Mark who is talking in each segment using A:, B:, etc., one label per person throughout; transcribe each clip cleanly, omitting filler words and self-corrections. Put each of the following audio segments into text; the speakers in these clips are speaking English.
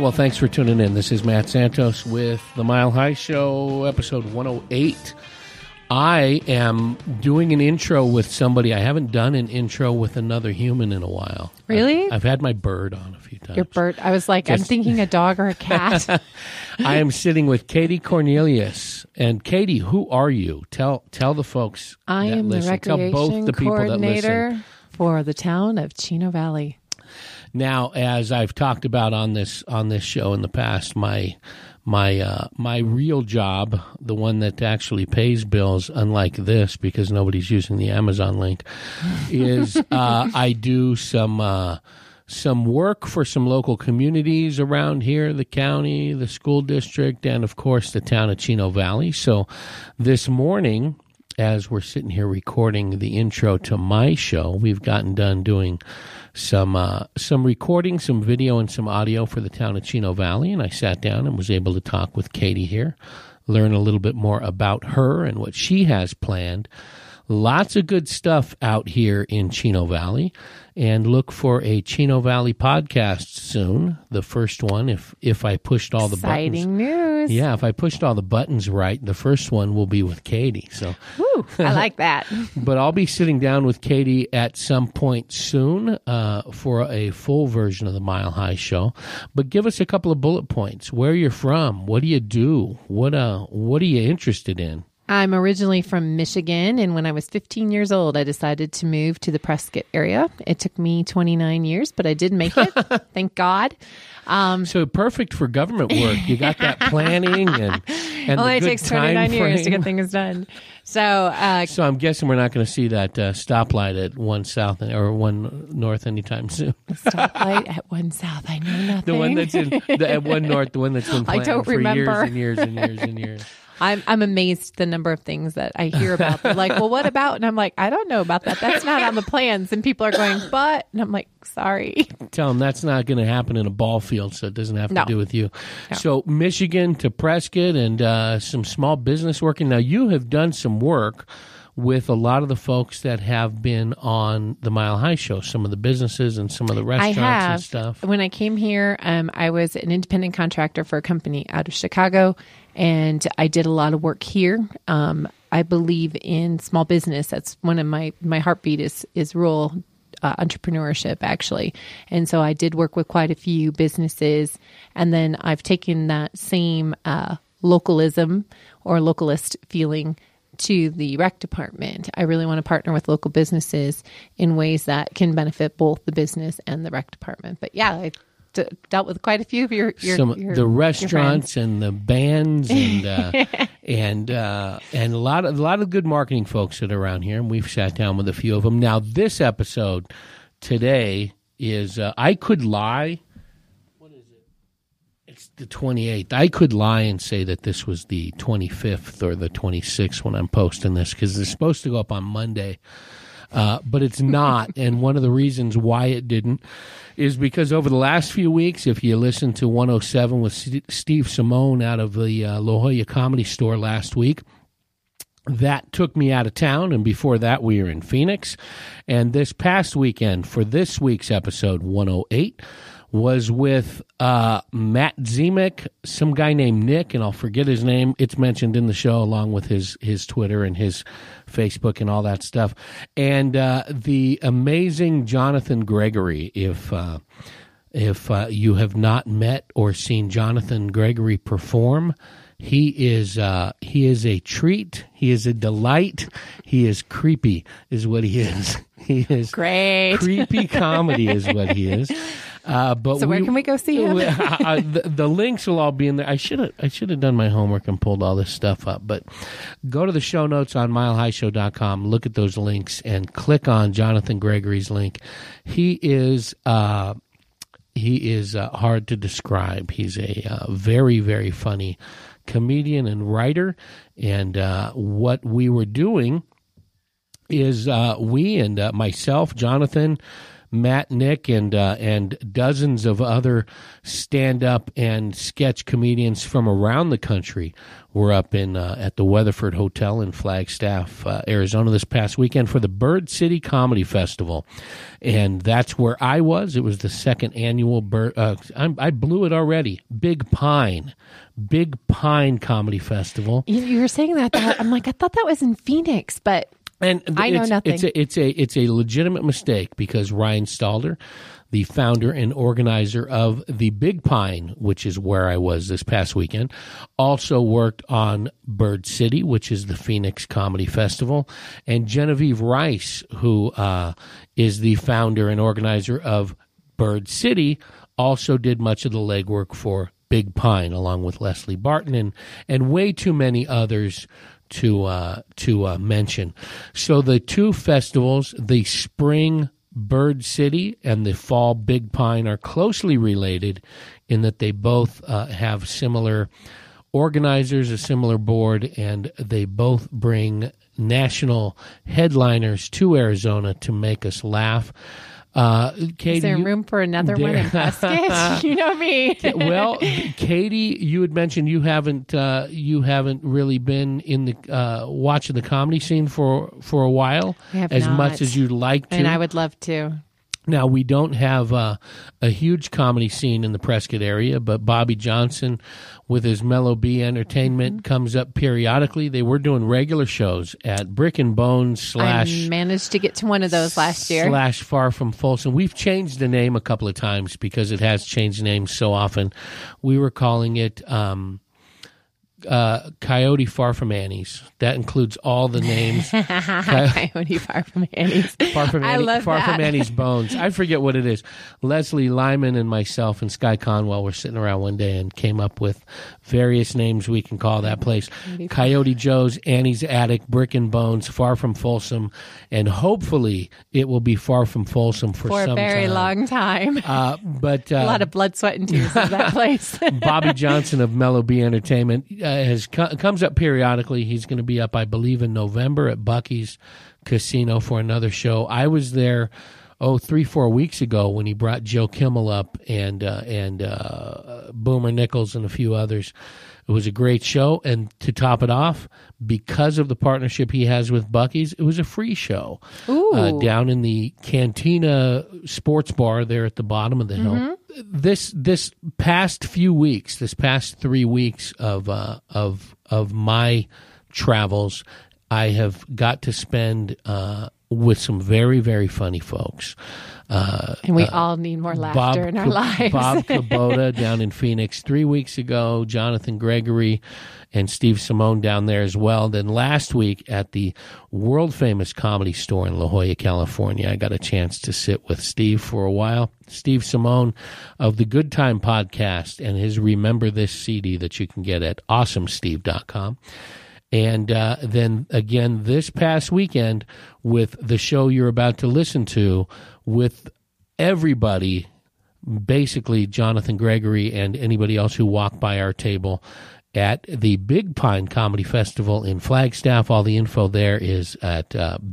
A: well, thanks for tuning in. This is Matt Santos with The Mile High Show, episode 108. I am doing an intro with somebody. I haven't done an intro with another human in a while.
B: Really?
A: I've had my bird on a few times.
B: Your bird? I was like, I'm thinking a dog or a cat.
A: I am sitting with Katie Cornelius. And Katie, who are you? Tell the folks
B: I
A: that
B: am the
A: listen.
B: recreation
A: Tell both the people that
B: coordinator
A: listen.
B: for the town of Chino Valley.
A: Now, as I've talked about on this show in the past, my real job, the one that actually pays bills, unlike this because nobody's using the Amazon link, is I do some work for some local communities around here, the county, the school district, and of course the town of Chino Valley. So this morning, as we're sitting here recording the intro to my show, we've gotten done doing some recording, some video and some audio for the town of Chino Valley, and I sat down and was able to talk with Katie here, learn a little bit more about her and what she has planned. Lots of good stuff out here in Chino Valley, and look for a Chino Valley podcast soon. The first one, if I pushed all the buttons.
B: Exciting news.
A: Yeah, if I pushed all the buttons right, the first one will be with Katie. So,
B: Woo, I like that.
A: But I'll be sitting down with Katie at some point soon for a full version of the Mile High Show. But give us a couple of bullet points. Where you're from? What do you do? What are you interested in?
B: I'm originally from Michigan, and when I was 15 years old, I decided to move to the Prescott area. It took me 29 years, but I did make it. Thank God.
A: So perfect for government work. You got that planning and
B: only
A: the good
B: takes 29 years to get things done. So,
A: so I'm guessing we're not going to see that stoplight at 1 South or 1 North anytime soon.
B: Stoplight at 1 South. I know nothing.
A: The one that's at 1 North, the one that's been planned for years and years and years and years.
B: I'm amazed the number of things that I hear about. They're like, well, what about? And I'm like, I don't know about that. That's not on the plans. And people are going, but, and I'm like, sorry.
A: Tell them that's not going to happen in a ball field, so it doesn't have to do with you. No. So Michigan to Prescott and some small business working. Now, you have done some work with a lot of the folks that have been on the Mile High Show, some of the businesses and some of the restaurants and stuff.
B: When I came here, I was an independent contractor for a company out of Chicago, and I did a lot of work here. I believe in small business. That's one of my heartbeat is rural entrepreneurship, actually. And so I did work with quite a few businesses, and then I've taken that same localism or localist feeling to the rec department. I really want to partner with local businesses in ways that can benefit both the business and the rec department. But yeah, I dealt with quite a few of
A: the restaurants and the bands and and a lot of good marketing folks that are around here, and we've sat down with a few of them. Now, this episode today is I could lie. It's the 28th. I could lie and say that this was the 25th or the 26th when I'm posting this because it's supposed to go up on Monday, but it's not. And one of the reasons why it didn't is because over the last few weeks, if you listen to 107 with Steve Simone out of the La Jolla Comedy Store last week, that took me out of town, and before that we were in Phoenix. And this past weekend, for this week's episode 108, was with Matt Zemek, some guy named Nick, and I'll forget his name. It's mentioned in the show along with his Twitter and his Facebook and all that stuff. And the amazing Jonathan Gregory. If you have not met or seen Jonathan Gregory perform, he is a treat. He is a delight. He is creepy, is what he is. He is
B: great.
A: Creepy comedy is what he is. But
B: so where can we go see him?
A: The links will all be in there. I should have done my homework and pulled all this stuff up. But go to the show notes on milehighshow.com, look at those links, and click on Jonathan Gregory's link. He is hard to describe. He's a very, very funny comedian and writer. And what we were doing is we and myself, Jonathan, Matt Nick and dozens of other stand-up and sketch comedians from around the country were up in at the Weatherford Hotel in Flagstaff, Arizona this past weekend for the Bird City Comedy Festival. And that's where I was. It was the second annual I blew it already. Big Pine Comedy Festival.
B: You were saying that. I'm like, I thought that was in Phoenix, but I know nothing.
A: It's a legitimate mistake because Ryan Stalder, the founder and organizer of the Big Pine, which is where I was this past weekend, also worked on Bird City, which is the Phoenix Comedy Festival, and Genevieve Rice, who is the founder and organizer of Bird City, also did much of the legwork for Big Pine, along with Leslie Barton and way too many others to mention. So the two festivals, the spring Bird City and the fall Big Pine, are closely related in that they both have similar organizers, a similar board, and they both bring national headliners to Arizona to make us laugh. Katie,
B: is there room for another one in Prescott? You know me.
A: Well, Katie, you had mentioned you haven't really been in the watching the comedy scene for a while, as much as you'd like to,
B: and I would love to.
A: Now, we don't have a huge comedy scene in the Prescott area, but Bobby Johnson with his Mellow Bee Entertainment comes up periodically. They were doing regular shows at Brick and Bones /
B: I managed to get to one of those last year.
A: / Far from Folsom. We've changed the name a couple of times because it has changed names so often. We were calling it Coyote Far from Annie's. That includes all the names.
B: Coyote Far from Annie's.
A: Far from
B: I love
A: Far
B: that.
A: from Annie's Bones. I forget what it is. Leslie Lyman and myself and Sky Conwell were sitting around one day and came up with various names we can call that place. Coyote Joe's, Annie's Attic, Brick and Bones, Far from Folsom, and hopefully it will be Far from Folsom for some
B: a very
A: time.
B: long time.
A: But
B: a lot of blood, sweat, and tears in that place.
A: Bobby Johnson of Mellow Bee Entertainment comes up periodically. He's going to be up, I believe, in November at Bucky's Casino for another show. I was there 3-4 weeks ago when he brought Joe Kimmel up and Boomer Nichols and a few others. It was a great show, and to top it off, because of the partnership he has with Bucky's, it was a free show down in the Cantina Sports Bar there at the bottom of the hill. This past 3 weeks of my travels, I have got to spend with some very, very funny folks.
B: And we all need more laughter in our lives.
A: Bob Kubota down in Phoenix 3 weeks ago, Jonathan Gregory and Steve Simone down there as well. Then last week at the world-famous Comedy Store in La Jolla, California, I got a chance to sit with Steve for a while. Steve Simone of the Good Time Podcast and his Remember This CD that you can get at awesomesteve.com. And then again this past weekend with the show you're about to listen to with everybody, basically Jonathan Gregory and anybody else who walked by our table at the Big Pine Comedy Festival in Flagstaff. All the info there is at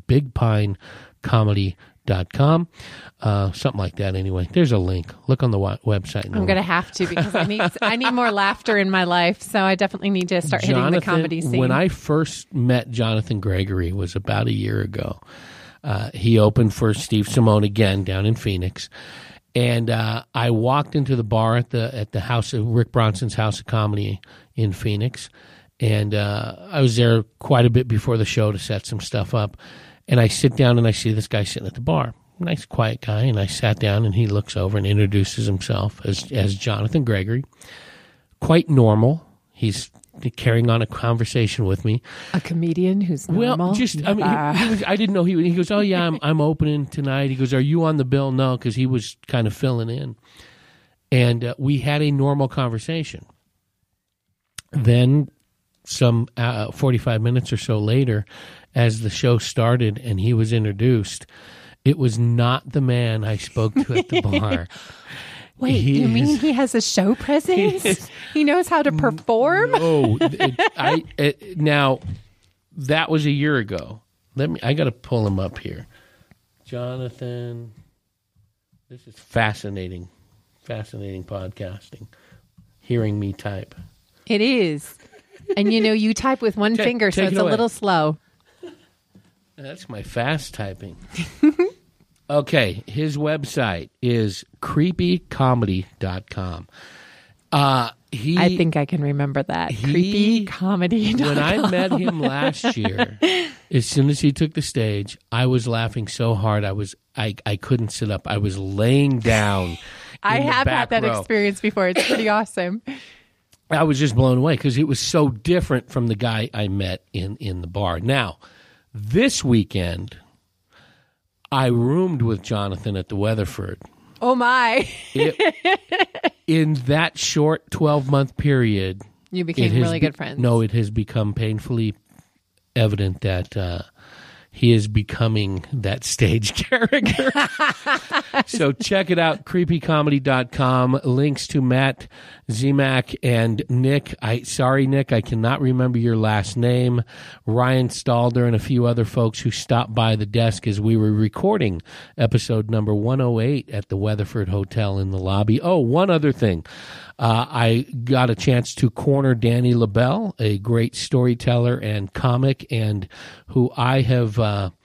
A: bigpinecomedy.com. Something like that anyway. There's a link. Look on the website.
B: I'm going to have to because I need more laughter in my life, so I definitely need to start hitting the comedy scene.
A: When I first met Jonathan Gregory was about a year ago. He opened for Steve Simone again down in Phoenix. And I walked into the bar at the house of Rick Bronson's House of Comedy in Phoenix. And I was there quite a bit before the show to set some stuff up. And I sit down and I see this guy sitting at the bar. Nice, quiet guy. And I sat down and he looks over and introduces himself as Jonathan Gregory. Quite normal. He's carrying on a conversation with me.
B: A comedian who's normal?
A: Well, I didn't know he goes, oh, yeah, I'm opening tonight. He goes, are you on the bill? No, because he was kind of filling in. And we had a normal conversation. Then some 45 minutes or so later, as the show started and he was introduced, it was not the man I spoke to at the bar.
B: Wait, you mean he has a show presence? He knows how to perform?
A: No, now that was a year ago. I got to pull him up here. Jonathan This is fascinating podcasting. Hearing me type.
B: It is. And you type with one finger, so
A: take
B: it's
A: it
B: a
A: away.
B: little slow.
A: That's my fast typing. Okay, his website is creepycomedy.com.
B: I think I can remember that. Creepy comedy.
A: When I met him last year, as soon as he took the stage, I was laughing so hard I couldn't sit up. I was laying down.
B: I
A: in the
B: have
A: back
B: had that
A: row.
B: experience before. It's pretty awesome.
A: I was just blown away because it was so different from the guy I met in the bar. Now, this weekend, I roomed with Jonathan at the Weatherford.
B: Oh, my.
A: In that short 12-month period,
B: You became really good friends.
A: No, it has become painfully evident that he is becoming that stage character. So check it out, creepycomedy.com. Links to Matt Zemak and Nick. Sorry, Nick, I cannot remember your last name. Ryan Stalder and a few other folks who stopped by the desk as we were recording episode number 108 at the Weatherford Hotel in the lobby. Oh, one other thing. I got a chance to corner Danny LaBelle, a great storyteller and comic, and who I have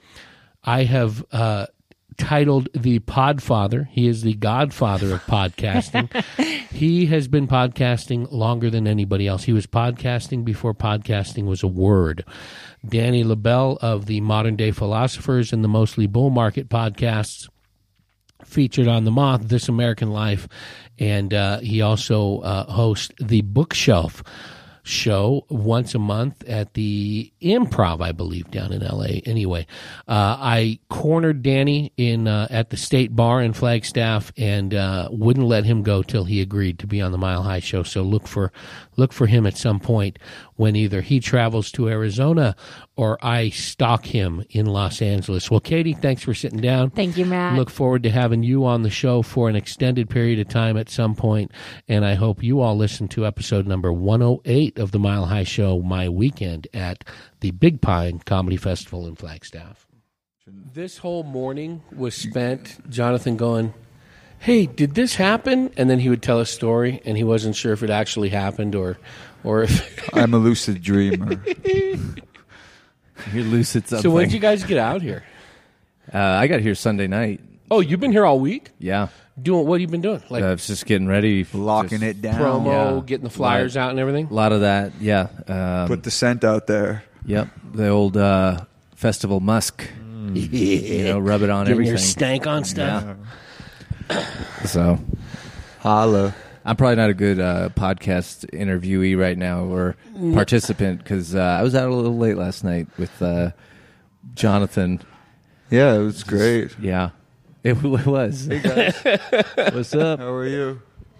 A: titled the Podfather. He is the godfather of podcasting. He has been podcasting longer than anybody else. He was podcasting before podcasting was a word. Danny LaBelle of the Modern Day Philosophers and the Mostly Bull Market podcasts, featured on The Moth, This American Life, and he also hosts the Bookshelf show once a month at the Improv, I believe, down in L.A. Anyway, I cornered Danny at the State Bar in Flagstaff and wouldn't let him go till he agreed to be on the Mile High Show. So look for him at some point when either he travels to Arizona or I stalk him in Los Angeles. Well, Katie, thanks for sitting down.
B: Thank you, Matt.
A: Look forward to having you on the show for an extended period of time at some point, and I hope you all listen to episode number 108 of the Mile High Show, my weekend at the Big Pine Comedy Festival in Flagstaff. This whole morning was spent, Jonathan going, hey, did this happen? And then he would tell a story, and he wasn't sure if it actually happened or if...
C: I'm a lucid dreamer.
D: You're lucid something.
A: So when did you guys get out here?
D: I got here Sunday night.
A: Oh, you've been here all week?
D: Yeah.
A: Doing what have you been doing? Like
D: I was just getting ready.
C: Locking
D: just
C: it down.
A: promo,
D: yeah.
A: getting the flyers out and everything?
D: A lot of that, yeah.
C: Put the scent out there.
D: Yep. The old Festival Musk. Rub it on
A: Getting
D: everything.
A: your stank on stuff?
D: Yeah. So
C: Holla.
D: I'm probably not a good podcast interviewee right now or participant because I was out a little late last night with Jonathan.
C: Yeah, it was great.
D: Yeah. It was.
C: Hey guys,
D: What's up?
C: how are you?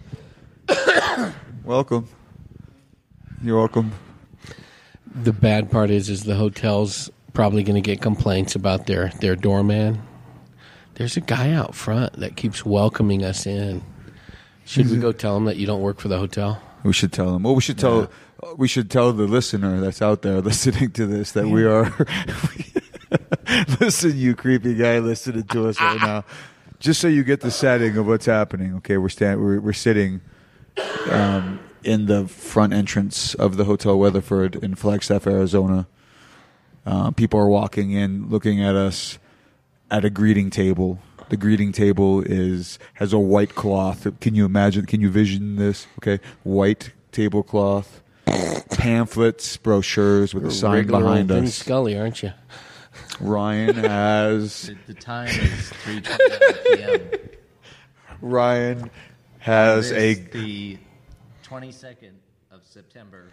C: Welcome. You're welcome.
A: The bad part is the hotel's probably going to get complaints about their doorman. There's a guy out front that keeps welcoming us in. Should we go tell him that you don't work for the hotel?
C: We should tell them. Well, we should tell. We should tell the listener that's out there listening to this that we are. Listen, you creepy guy listening to us right now. Just so you get the setting of what's happening. Okay, we're sitting in the front entrance of the Hotel Weatherford in Flagstaff, Arizona. People are walking in, looking at us at a greeting table. The greeting table has a white cloth. Can you imagine? Can you vision this? Okay, white tablecloth, pamphlets, brochures with a sign
A: Regular
C: behind
A: old Vin
C: us.
A: Scully, aren't you?
C: Ryan has
D: The time is 3:29 p.m.
C: Ryan has
D: the 22nd of September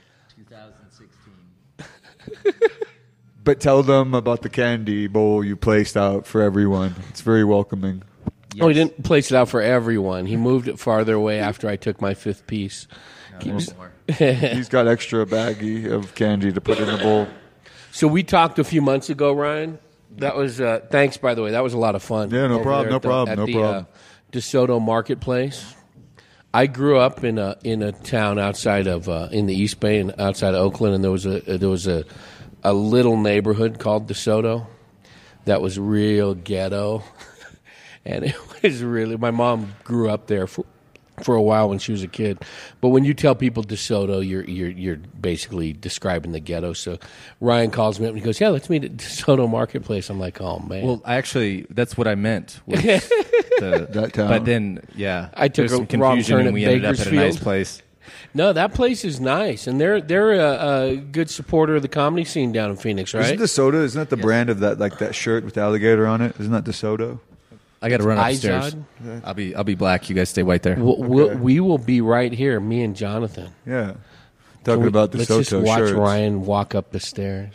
D: 2016.
C: But tell them about the candy bowl you placed out for everyone. It's very welcoming.
A: Oh, he didn't place it out for everyone. He moved it farther away after I took my fifth piece.
D: There's more.
C: He's got extra baggie of candy to put in the bowl.
A: So we talked a few months ago, Ryan. That was thanks, by the way. That was a lot of fun.
C: Yeah, no
A: over
C: problem,
A: there
C: no
A: at the-
C: problem,
A: at
C: no
A: the,
C: problem.
A: DeSoto Marketplace. I grew up in a town outside of in the East Bay and outside of Oakland, and there was a little neighborhood called DeSoto that was real ghetto. and it was really. My mom grew up there for a while when she was a kid, but when you tell people DeSoto, you're basically describing the ghetto. So Ryan calls me up and he goes, "Yeah, let's meet at DeSoto Marketplace." I'm like, "Oh man."
D: Well, actually, that's what I meant. Was
C: That town.
D: But then, yeah,
A: I took
D: there's
A: a
D: some
A: wrong
D: confusion,
A: turn
D: and
A: at
D: we ended up at a nice
A: Bakersfield.
D: place.
A: No, that place is nice, and they're a good supporter of the comedy scene down in Phoenix, right?
C: Isn't DeSoto? Isn't that the brand of that shirt with the alligator on it? Isn't that DeSoto?
D: I got to run upstairs.
A: Izod?
D: I'll be black. You guys stay white there.
A: We will be right here, me and Jonathan.
C: Yeah. Talking about
A: Let's
C: DeSoto
A: just watch
C: shirts.
A: Ryan walk up the stairs.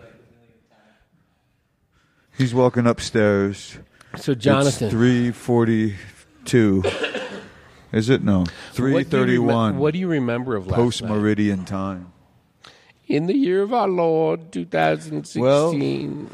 C: He's walking upstairs.
A: So Jonathan,
C: It's 3:42. Is it? No. 3:31.
A: What do you remember of last
C: Post
A: night?
C: meridian time.
A: In the year of our Lord, 2016.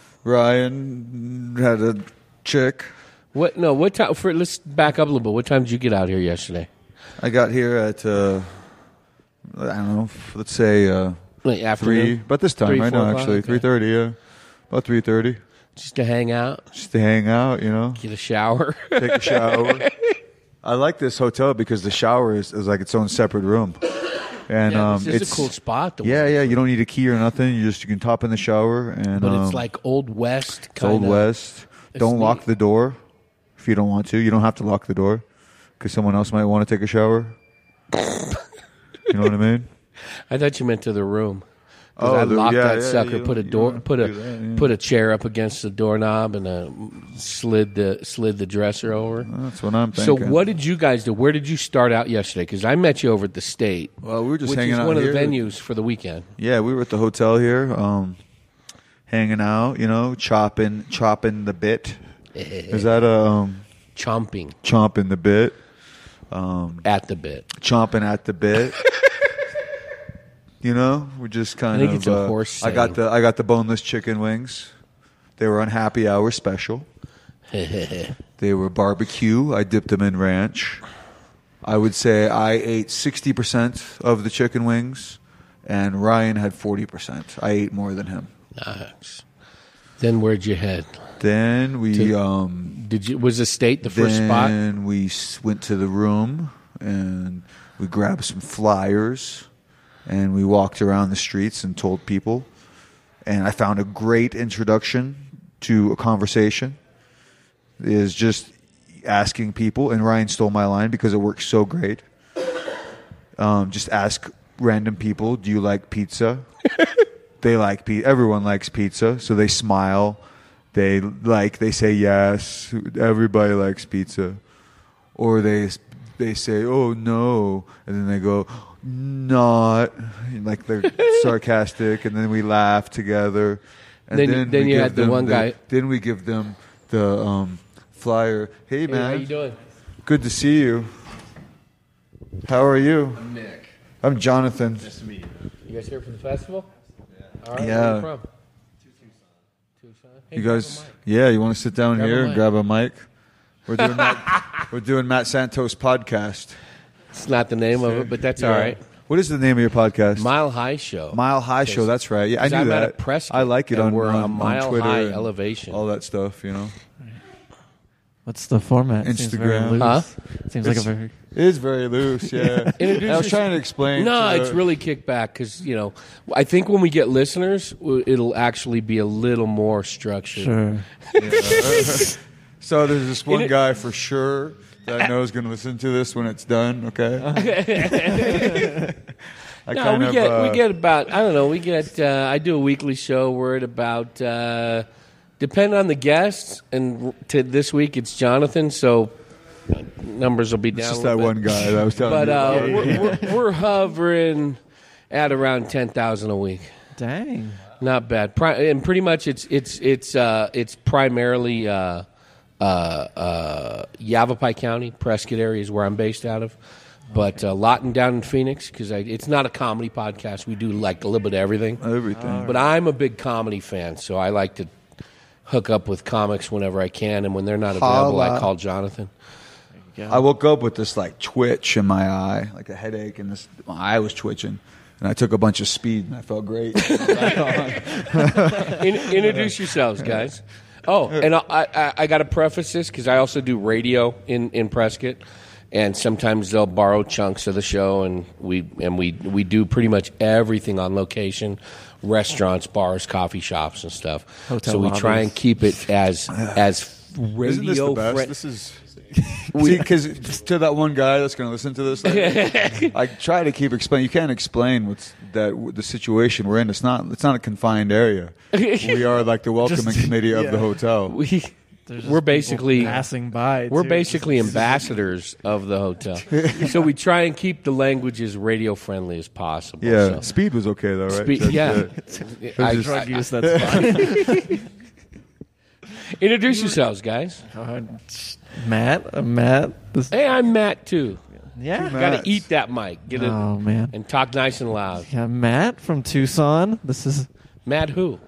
C: Ryan had a chick.
A: What? No. What time? Let's back up a little bit. What time did you get out here yesterday?
C: I got here at I don't know. Let's say
A: Like
C: 3.
A: afternoon,
C: About this time
A: 3,
C: right
A: 4
C: now,
A: o'clock?
C: actually.
A: Okay.
C: 3:30. Yeah. About 3:30.
A: just to hang out,
C: Just to hang out, you know.
A: get a shower.
C: Take a shower. I like this hotel because the shower is like its own separate room. And
A: Yeah, this is
C: it's
A: a cool spot.
C: Yeah. You don't need a key or nothing. You can top in the shower, and
A: But it's like Old West.
C: it's Old West.
A: It's
C: Don't lock
A: neat.
C: the door if you don't want to. You don't have to lock the door because someone else might want to take a shower. You know what I mean?
A: I thought you meant to the room. 'Cause
C: Oh,
A: I locked
C: yeah,
A: that
C: yeah,
A: sucker.
C: you
A: Put a
C: don't-
A: door.
C: you don't
A: Put a
C: do that, yeah.
A: put a chair up against the doorknob and slid the dresser over.
C: That's what I'm
A: So
C: thinking.
A: what did you guys do? Where did you start out yesterday? Because I met you over at the State,
C: Well, we were just
A: which
C: hanging
A: is
C: out
A: one
C: here.
A: of the venues for the weekend.
C: Yeah, we were at the hotel here, hanging out. You know, chopping the bit. Is that a
A: Chomping
C: chomping the bit?
A: at the bit.
C: Chomping at the bit. You know, we just kind
A: I think
C: of.
A: it's a horse
C: I got
A: saying.
C: the boneless chicken wings. They were on happy hour special. They were barbecue. I dipped them in ranch. I would say I ate 60% of the chicken wings, and Ryan had 40%. I ate more than him.
A: Nice. Then where'd you head?
C: Then we
A: Did you? Was the State the first spot?
C: Then we went to the room and we grabbed some flyers and we walked around the streets and told people. And I found a great introduction to a conversation. Is just asking people, and Ryan stole my line because it works so great. Just ask random people, "Do you like pizza?" They like pizza. Everyone likes pizza, so they smile. They say yes. Everybody likes pizza, or they say, "Oh no," and then they go, "Not," like they're sarcastic, and then we laugh together. And
A: Then
C: we
A: you
C: give
A: had the
C: them
A: one guy-
C: Then we give them the flyer. Hey man,
A: Hey, how you doing?
C: good to see you. How are you?
D: I'm Nick.
C: I'm Jonathan.
D: Nice to meet you.
A: You guys here for the festival? All right.
C: Yeah.
A: Where are you from? Tucson. Hey,
C: You
A: grab
C: guys,
A: a mic.
C: yeah, you want to sit down
A: Grab a
C: here and
A: mic.
C: grab a mic? We're doing Matt Santos podcast.
A: It's not the name of it, but that's all
C: Yeah.
A: right.
C: What is the name of your podcast?
A: Mile High Show.
C: Mile High Show. That's right. Yeah, I
A: 'Cause
C: knew
A: I'm
C: that.
A: at a Prescott,
C: I like it
A: and
C: on
A: we're
C: on,
A: on
C: on
A: Mile
C: Twitter
A: High
C: and
A: elevation.
C: all that stuff. You know,
E: What's the format? Seems very
C: Instagram.
E: loose.
A: Huh?
E: Seems like a
C: It's-
E: very.
C: it is very loose. Yeah,
A: Introduce
C: I was
A: yourself.
C: trying to explain.
A: No,
C: to
A: it's
C: the-
A: really kicked back because I think when we get listeners, it'll actually be a little more structured.
E: Sure.
C: So there's this one
A: It-
C: guy for sure that I know is going to listen to this when it's done. Okay. I
A: No,
C: kind
A: we
C: of,
A: get about I don't know. We get I do a weekly show. We're at about depending on the guests, and to this week it's Jonathan. So numbers will be down.
C: It's just
A: a
C: that
A: little
C: one
A: bit.
C: guy that I was telling
A: But
C: you.
A: we're hovering at around 10,000 a week.
E: Dang.
A: Not bad. And pretty much it's primarily Yavapai County, Prescott area is where I'm based out of. But Lawton down in Phoenix, because it's not a comedy podcast. We do like a little bit of everything.
C: Everything.
A: But I'm a big comedy fan, so I like to hook up with comics whenever I can. And when they're not available, I
C: Holla.
A: call Jonathan.
C: I woke up with this like twitch in my eye, like a headache, and my eye was twitching. And I took a bunch of speed, and I felt great.
A: Introduce yourselves, guys.
F: Oh, and I got to preface this because I also do radio in Prescott, and sometimes they'll borrow chunks of the show, and we do pretty much everything on location, restaurants, bars, coffee shops, and stuff.
E: Hotel
F: so we
E: lobbies.
F: try and keep it as radio
C: Isn't this the best?
F: friendly.
C: This is. See, because to that one guy that's going to listen to this, I try to keep explaining. You can't explain the situation we're in. It's not a confined area. We are like the welcoming committee of the hotel.
F: We're basically
E: passing by.
F: We're
E: too.
F: basically ambassadors of the hotel, so we try and keep the language as radio friendly as possible.
C: Yeah,
F: so.
C: speed was okay though, right?
F: Speed-
C: That's
F: yeah.
C: it.
E: Drug use, that's fine.
F: Introduce yourselves, guys.
E: Matt? Matt? This,
F: Hey, I'm Matt too.
E: yeah.
F: Got to eat that mic, get it,
E: Oh, man.
F: and talk nice and loud.
E: Yeah, Matt from Tucson. This is...
F: Matt, who?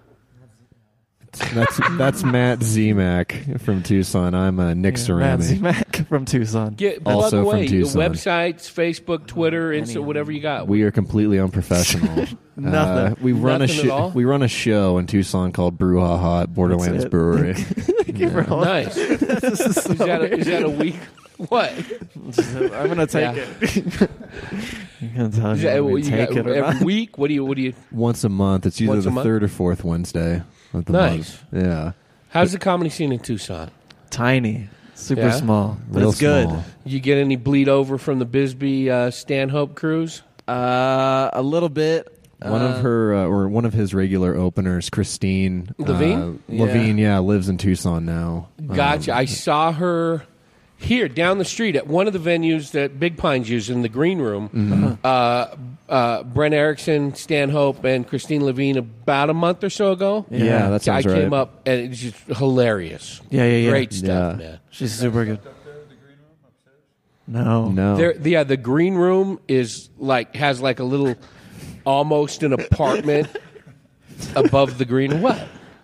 G: That's Matt Zemak from Tucson. I'm Nick
E: Matt
G: Cerami.
E: Zemak from Tucson.
F: Get
G: Also
F: plug away.
G: from Tucson.
F: Websites, Facebook, Twitter, Insta, whatever you got.
G: We are completely unprofessional.
E: Nothing.
G: We run
F: Nothing at all?
G: we run a show in Tucson called Brouhaha at Borderlands
E: That's it.
G: Brewery.
F: Nice. Is that a week? What?
E: I'm going to take
F: Yeah.
E: it. I'm going to tell
F: Is
E: you
F: that,
E: whether we
F: you
E: take
F: got
E: it or
F: every
E: not.
F: week? What do you?
G: Once a month. It's usually
F: Once a
G: the
F: month?
G: third or fourth Wednesday of the
F: Nice.
G: month. Yeah.
F: How's the comedy scene in Tucson?
E: Tiny. Super
F: Yeah?
E: small. But
G: Real
E: it's good.
G: small.
F: You get any bleed over from the Bisbee Stanhope cruise?
E: A little bit.
G: One of her or one of his regular openers, Christine
F: Levine?
G: Levine, lives in Tucson now.
F: Gotcha. I saw her here down the street at one of the venues that Big Pines uses in the green room. Brent Erickson, Stanhope, and Christine Levine about a month or so ago.
G: Yeah, that sounds
F: I
G: right.
F: came up and it's just hilarious.
E: Yeah.
F: Great stuff,
G: Yeah.
F: man.
E: She's super good. No.
G: No.
F: The green room is has a little, almost an apartment above the green. What?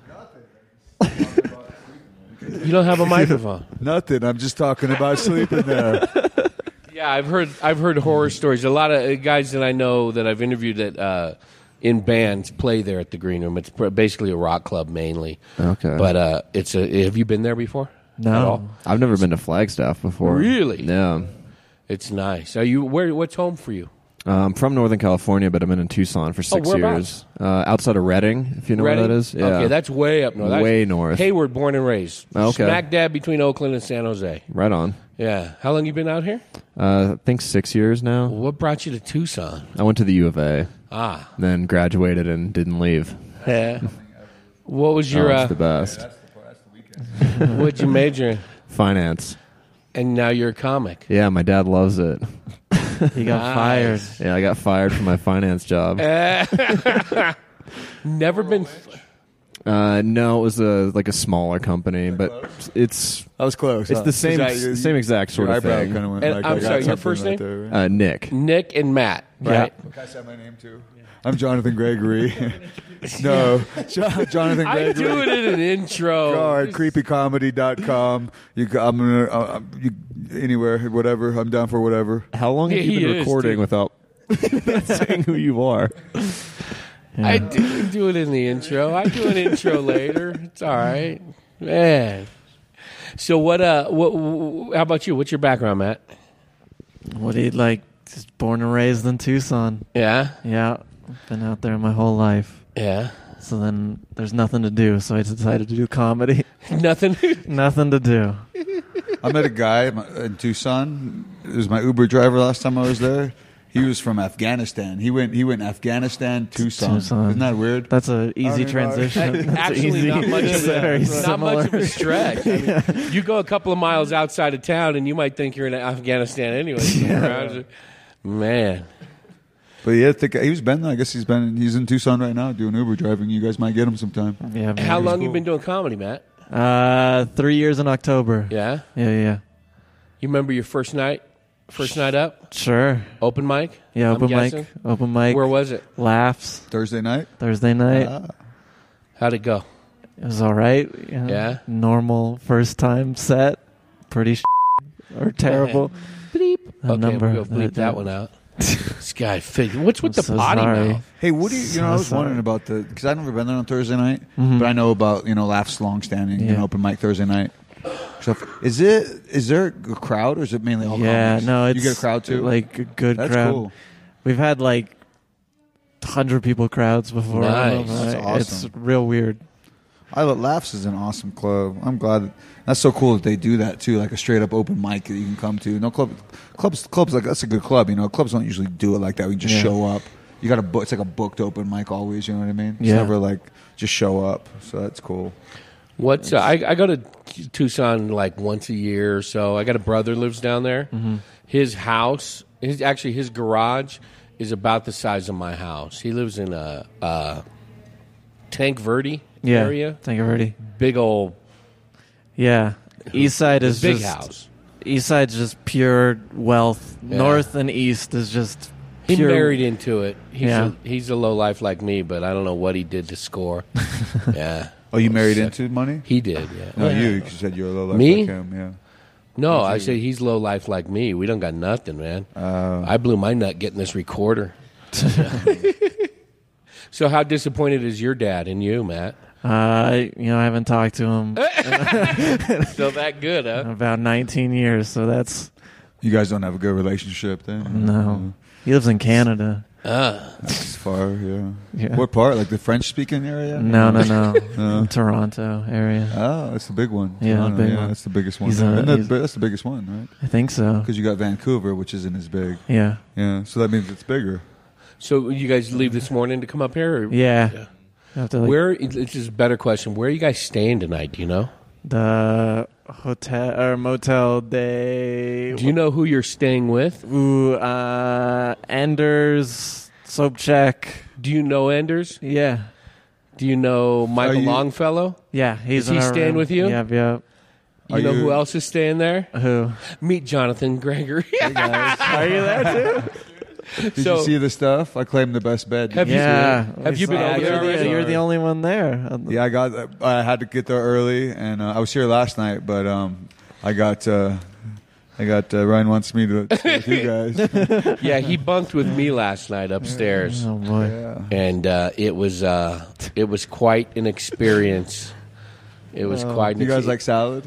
F: You don't have a microphone.
C: Nothing. I'm just talking about sleeping there.
F: Yeah, I've heard horror stories. A lot of guys that I know that I've interviewed that in bands play there at the green room. It's basically a rock club mainly.
G: Okay.
F: But have you been there before? At all?
E: No.
G: I've never been to Flagstaff before.
F: Really?
G: Yeah.
F: It's nice. Are you what's home for you?
G: I'm from Northern California, but I've been in Tucson for 6
F: whereabouts?
G: years. Outside of Redding, if you know
F: Redding?
G: where that is. Yeah.
F: Okay, that's way up north. That's
G: Way north.
F: Hayward, born and raised.
G: Okay.
F: Smack dab between Oakland and San Jose.
G: Right on.
F: Yeah. How long you been out here?
G: I think 6 years now.
F: What brought you to Tucson?
G: I went to the U of A,
F: Ah.
G: then graduated and didn't leave.
F: Yeah. What was your
G: It's the best.
F: what'd you major in?
G: Finance.
F: And now you're a comic.
G: Yeah, my dad loves it.
E: He got fired.
G: Yeah, I got fired from my finance job.
F: Never been.
G: No, it was like a smaller company, but it's
C: I was close.
G: the same same exact sort
C: Your
G: of
C: eyebrow
G: thing.
C: kind of went
F: And
C: like,
F: I'm
C: I got
F: sorry, your
C: something
F: first
C: right
F: name?
C: there, right?
G: Nick.
F: Nick and Matt, right?
C: Can I say my name too? I'm Jonathan Gregory. No, Jonathan
F: I
C: Gregory.
F: do it in an intro.
C: All right, creepycomedy.com. Anywhere, whatever. I'm down for whatever.
G: How long have
F: He
G: you been
F: is,
G: recording
F: dude.
G: without saying who you are?
F: I do it in the intro. I do an intro later. It's all right, man. So what? How about you? What's your background, Matt?
E: What do you like? Just born and raised in Tucson.
F: Yeah,
E: Yeah. Been out there my whole life.
F: yeah.
E: So then there's nothing to do. So I decided to do comedy.
F: Nothing.
E: Nothing to do.
C: I met a guy in Tucson. It was my Uber driver last time I was there. He was from Afghanistan. He went Afghanistan, Tucson.
E: Tucson.
C: Isn't that weird?
E: That's an easy
C: I mean,
E: transition. That's
F: Actually,
E: easy.
F: not much of
E: It's very
F: a, not much of a
E: similar.
F: stretch. I mean, you go a couple of miles outside of town, and you might think you're in Afghanistan anyway. Man,
C: But yeah, he's been there. I guess he's in Tucson right now doing Uber driving. You guys might get him sometime.
E: Yeah, maybe.
F: how long you been doing comedy, Matt?
E: 3 years in October.
F: Yeah,
E: Yeah.
F: you remember your first night up,
E: Sure.
F: open mic?
E: Yeah,
F: I'm
E: open mic.
F: guessing?
E: Open mic.
F: Where was it?
E: Laughs.
C: Thursday night.
E: Thursday night.
F: How'd it go?
E: It was all right.
F: Yeah?
E: Normal first time set. Pretty or terrible.
F: Bleep. Okay,
E: number
F: we'll bleep that one out. This guy, what's with the
E: so
F: potty
E: sorry.
F: mouth?
C: Hey, Woody, I was
E: sorry.
C: wondering about because I've never been there on Thursday night, but I know about Laughs Longstanding,
E: Yeah.
C: open mic Thursday night stuff. Is there a crowd or is it mainly all
E: Yeah,
C: comics?
E: no, it's
C: you get a crowd too.
E: like a good
C: That's
E: crowd.
C: cool.
E: We've had like 100 people crowds before.
F: Nice.
C: That's
E: It's
C: awesome.
E: real weird.
C: Laughs is an awesome club. I'm glad that's so cool that they do that too, like a straight up open mic that you can come to. No clubs like that's a good club. Clubs don't usually do it like that. We just
E: Yeah.
C: show up. You got to book. It's like a booked open mic always. You know what I mean? It's
E: Yeah.
C: never like just show up. So that's cool.
F: What's I go to Tucson like once a year or so. I got a brother lives down there. His house, his garage is about the size of my house. He lives in a Tank Verde area.
E: Thank you, Verdi.
F: Big old
E: Yeah. East side is
F: big
E: just
F: house.
E: East side's just pure wealth.
F: Yeah.
E: North and east is just
F: He
E: pure.
F: married into it.
E: Yeah.
F: He's a low life like me, but I don't know what he did to score. Yeah.
C: Oh, you married
F: Sick.
C: into money?
F: He did, yeah.
C: No, you said you're a low life
F: Me?
C: like him. Yeah.
F: No, I say he's low life like me. We don't got nothing, man. I blew my nut getting this recorder. So how disappointed is your dad in you, Matt?
E: I haven't talked to him
F: Still that good, huh?
E: in about 19 years, so that's
C: You guys don't have a good relationship then?
E: no. He lives in Canada.
C: That's far, yeah.
E: Yeah.
C: What part? Like the French speaking area?
E: No. Toronto area.
C: Oh, that's the big one.
E: Yeah,
C: Toronto,
E: big one.
C: That's the biggest one.
E: He's
C: That's the biggest one, right?
E: I think so.
C: Because you got Vancouver, which isn't as big.
E: Yeah.
C: Yeah, so that means it's bigger.
F: So you guys leave this morning to come up here? Or?
E: Yeah. I have to, like,
F: Where? This is a better question. Where are you guys staying tonight? Do you know?
E: the hotel or motel day.
F: Do you know who you're staying with?
E: Ooh, Enders, Sobchak.
F: Do you know Enders?
E: Yeah.
F: Do you know Michael
C: you-
F: Longfellow?
E: Yeah, he's
F: Is he
E: in our
F: staying
E: room.
F: with you?
E: Yep, yep.
F: You
C: Are
F: know
C: you-
F: who else is staying there?
E: Who?
F: Meet Jonathan Gregory.
E: Are you there too?
C: Did
F: So-
C: you see the stuff? I claim the best bed.
F: Have you-
E: Yeah.
F: Have you been over there already?
E: You're the only one there.
C: Yeah, I had to get there early, and I was here last night, but I got Ryan wants me to stay with you guys.
F: Yeah, he bunked with me last night upstairs,
E: Oh boy.
C: Yeah.
F: and it was quite an experience. It was quite. An
C: You guys like salad?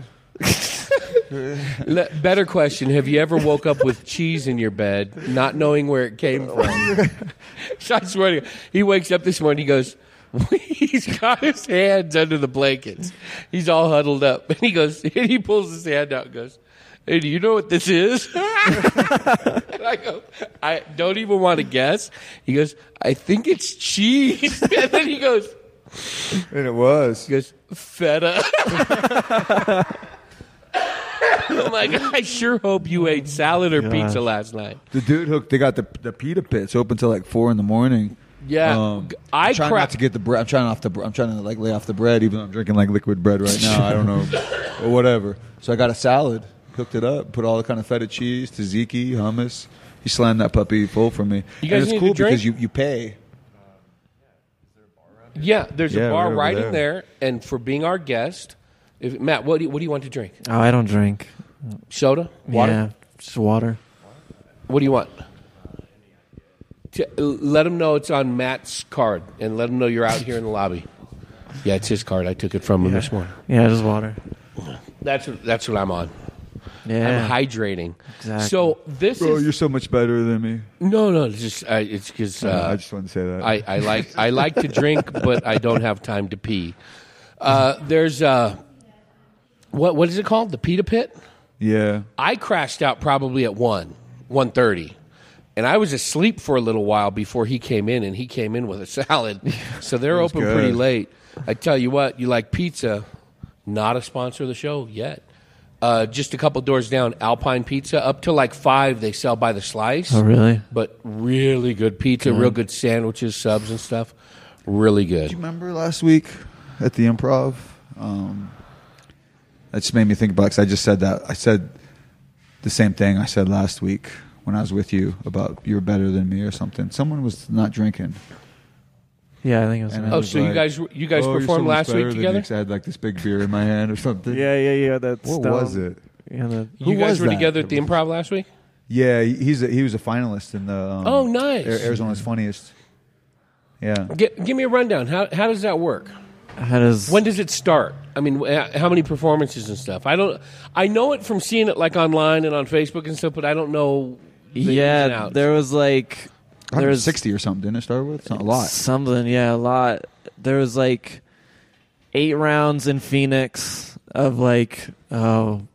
F: Better question: have you ever woke up with cheese in your bed, not knowing where it came from? So I swear to God, he wakes up this morning. He goes. He's got his hands under the blankets. He's all huddled up, and he pulls his hand out and goes, "Hey, do you know what this is?" And I go, "I don't even want to guess." He goes, "I think it's cheese." And then he goes,
C: And it was.
F: "Feta." I'm like, I sure hope you ate salad or pizza last night.
C: The dude hooked. They got the pita pits open till like 4 a.m.
F: Yeah, I
C: I'm trying not to get the bread. I'm trying to like lay off the bread, even though I'm drinking like liquid bread right now. I don't know, or whatever. So I got a salad, cooked it up, put all the kind of feta cheese, tzatziki, hummus. He slammed that puppy full for me.
F: You guys
C: and
F: need
C: it's cool
F: a drink?
C: because you pay.
F: Yeah, there's
C: Yeah,
F: a bar
C: right over
F: right
C: there.
F: in there, and for being our guest, Matt, what do you want to drink?
E: Oh, I don't drink.
F: Soda, water.
E: Yeah, just water.
F: What do you want? Let him know it's on Matt's card, and let him know you're out here in the lobby. Yeah, it's his card. I took it from him this morning.
E: Yeah, just water.
F: That's what I'm on.
E: Yeah.
F: I'm hydrating.
E: Exactly.
F: So this
C: Bro,
F: is
C: you're so much better than me.
F: no. It's just it's because
C: I just wanted to say that.
F: I like to drink, but I don't have time to pee. There's what is it called? The Pita Pit.
C: yeah.
F: I crashed out probably at 1:30, and I was asleep for a little while before he came in, and he came in with a salad. So they're open
C: good.
F: pretty late. I tell you what, you like pizza? Not a sponsor of the show yet. Just a couple doors down, Alpine Pizza. Up to like 5, they sell by the slice.
E: Oh, really?
F: But really good pizza, real good sandwiches, subs, and stuff. Really
C: Do
F: good.
C: you remember last week at the Improv? That just made me think about because I just said that. I said the same thing I said last week when I was with you about you're better than me or something. Someone was not drinking.
E: Yeah, I think it was.
C: And I
F: Oh,
C: was
F: so
C: like,
F: you guys
C: "Oh, you're so
F: performed
C: much
F: last
C: better
F: week
C: than me,"
F: together?
C: 'cause I had like this big beer in my hand or something.
E: Yeah. That's
C: What was it?
E: Yeah,
F: You
C: Who
F: guys
C: was
F: were
C: that?
F: together at the Improv last week?
C: Yeah, he was a finalist in the
F: Oh, nice.
C: Arizona's Funniest. Yeah.
F: Give me a rundown. How does that work?
E: When
F: does it start? I mean, how many performances and stuff? I know it from seeing it like online and on Facebook and stuff, but I don't know. The ins and
E: Yeah,
F: outs.
E: there was like
C: 160 or something, didn't it start with? It's not a lot.
E: something. Yeah, a lot. There was like 8 rounds in Phoenix of like 12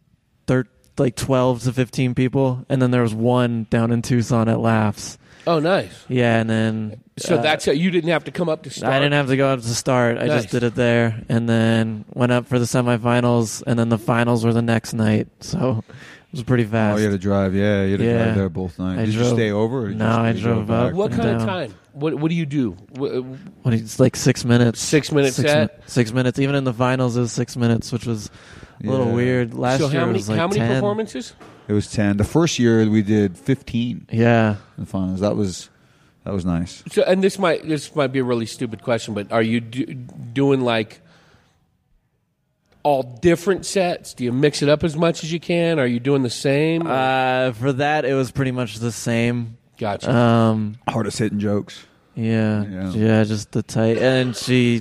E: to 15 people, and then there was one down in Tucson at Laughs.
F: Oh, nice.
E: Yeah, and then
F: So that's you didn't have to come up to start.
E: I didn't have to go up to start. I
F: Nice.
E: just did it there, and then went up for the semifinals, and then the finals were the next night. So it was pretty
C: Oh,
E: fast.
C: you had to drive. Yeah, you had to
E: Yeah.
C: drive there both nights.
E: I
C: Did you
E: drove-
C: stay over? Or
E: No, I
C: you
E: drove
C: back?
E: up.
F: What kind of
E: down.
F: time? What do you do?
E: What it's like 6 minutes.
F: 6 minute set?
E: 6 minutes. Even in the finals, it was 6 minutes, which was a little
C: Yeah.
E: weird. Last
F: So
E: year
F: how
E: it
F: many
E: was like 10.
F: performances?
C: It was 10. The first year we did 15
E: Yeah.
C: in the finals. That was nice.
F: So, and this might be a really stupid question, but are you doing like all different sets? Do you mix it up as much as you can? Are you doing the same?
E: For that, it was pretty much the same.
F: Gotcha.
C: Hardest hitting jokes.
E: Yeah,
C: Yeah.
E: just the tight. And she,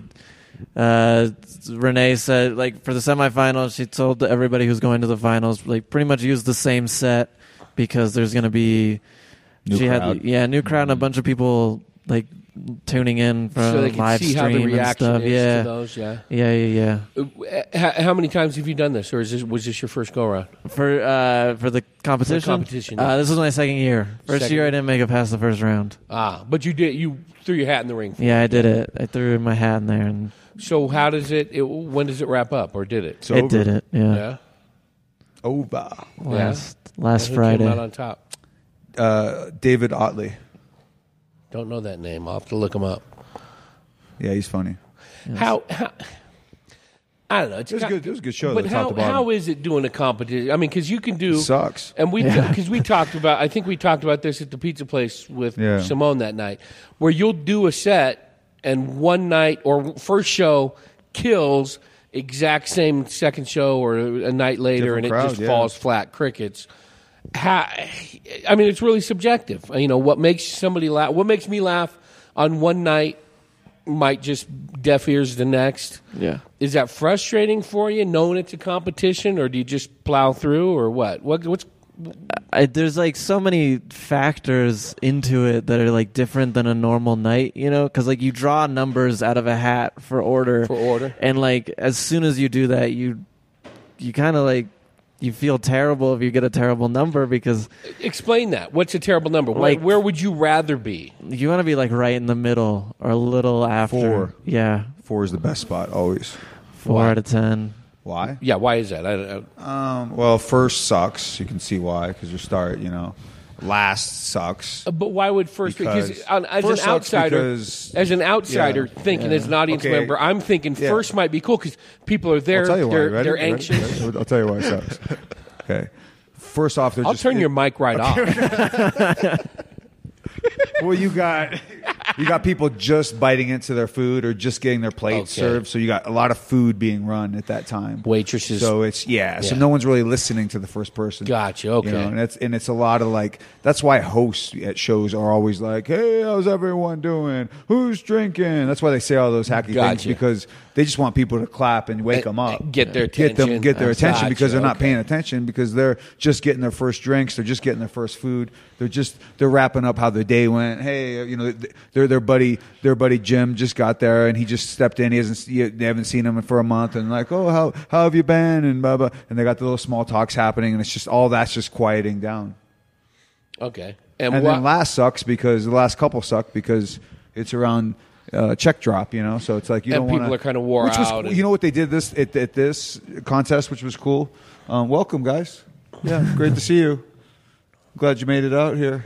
E: Renee said, like for the semifinals, she told everybody who's going to the finals, like pretty much use the same set because there's going to be
C: New crowd.
E: new crowd and a bunch of people like tuning in for
F: so
E: a
F: they can
E: live
F: see how the
E: stream and
F: reaction
E: stuff.
F: is
E: Yeah.
F: to those. Yeah.
E: Yeah.
F: How many times have you done this, or was this your first go around?
E: For the competition.
F: For competition, yeah.
E: This was my second year. First
F: Second
E: year I
F: year.
E: didn't make it past the first round.
F: But you threw your hat in the ring.
E: Yeah, I did it. I threw my hat in there and
F: So how does when does it wrap up, or did it?
C: It's
E: it
C: over.
E: did it. Yeah.
F: Yeah.
C: Over.
E: Last
F: Who came
E: Friday.
F: out on top?
C: David Otley.
F: Don't know that name. I'll have to look him up.
C: Yeah, he's funny.
F: How I don't know.
C: It was good. It was a good show.
F: But
C: though, top to bottom.
F: how is it doing a competition? I mean, because you can do
C: Sucks.
F: and because we talked about. I think we talked about this at the pizza place with
C: Yeah.
F: Simone that night, where you'll do a set and one night or first show kills, exact same second show or a night later,
C: Different
F: and
C: crowd,
F: it just
C: yeah.
F: falls flat, crickets. I mean, it's really subjective. You know, what makes somebody laugh? What makes me laugh on one night might just deaf ears the next.
E: Yeah.
F: Is that frustrating for you, knowing it's a competition, or do you just plow through, or what? What's
E: There's like so many factors into it that are like different than a normal night, you know, because like you draw numbers out of a hat for order, and like as soon as you do that, you kind of like you feel terrible if you get a terrible number because
F: explain that? What's a terrible number?
E: Like-
F: Where would you rather be?
E: you want to be like right in the middle or a little after.
C: 4.
E: Yeah,
C: 4 is the best spot always.
E: 4
F: Why?
E: out of 10.
C: Why?
F: Yeah, why is that?
C: Well, first sucks. You can see why because you start. Last sucks.
F: But why would first? Because
C: Because-
F: as
C: first
F: an
C: sucks
F: outsider,
C: because-
F: as an outsider
C: Yeah.
F: thinking as an audience
C: Okay.
F: member, I'm thinking
C: Yeah.
F: first might be cool because people are there.
C: I'll tell you why.
F: They're,
C: Ready?
F: they're
C: Ready?
F: anxious.
C: Ready? I'll tell you why it sucks. Okay. First off, they're
F: I'll
C: just
F: turn your mic right off.
C: Well, you got people just biting into their food or just getting their plate
F: Okay.
C: served. So you got a lot of food being run at that time.
F: Waitresses.
C: So it's So
F: Yeah.
C: no one's really listening to the first person.
F: Gotcha, okay.
C: And it's a lot of like that's why hosts at shows are always like, "Hey, how's everyone doing? Who's drinking?" That's why they say all those hacky things
F: Gotcha.
C: because they just want people to clap and wake them up,
F: Get their
C: get
F: attention.
C: their attention
F: Gotcha,
C: because they're not
F: okay.
C: paying attention because they're just getting their first drinks, they're just getting their first food, they're wrapping up how their day went. Hey, their buddy Jim just got there and he just stepped in. They haven't seen him for a month and like, oh, how have you been and blah blah. And they got the little small talks happening and it's just all that's just quieting down.
F: Okay.
C: And then last couple suck because it's around check drop, so it's like you
F: And
C: don't want
F: people are kinda wore out and-
C: You know what they did this at this contest, which was cool. Welcome, guys. Yeah, great to see you. Glad you made it out here.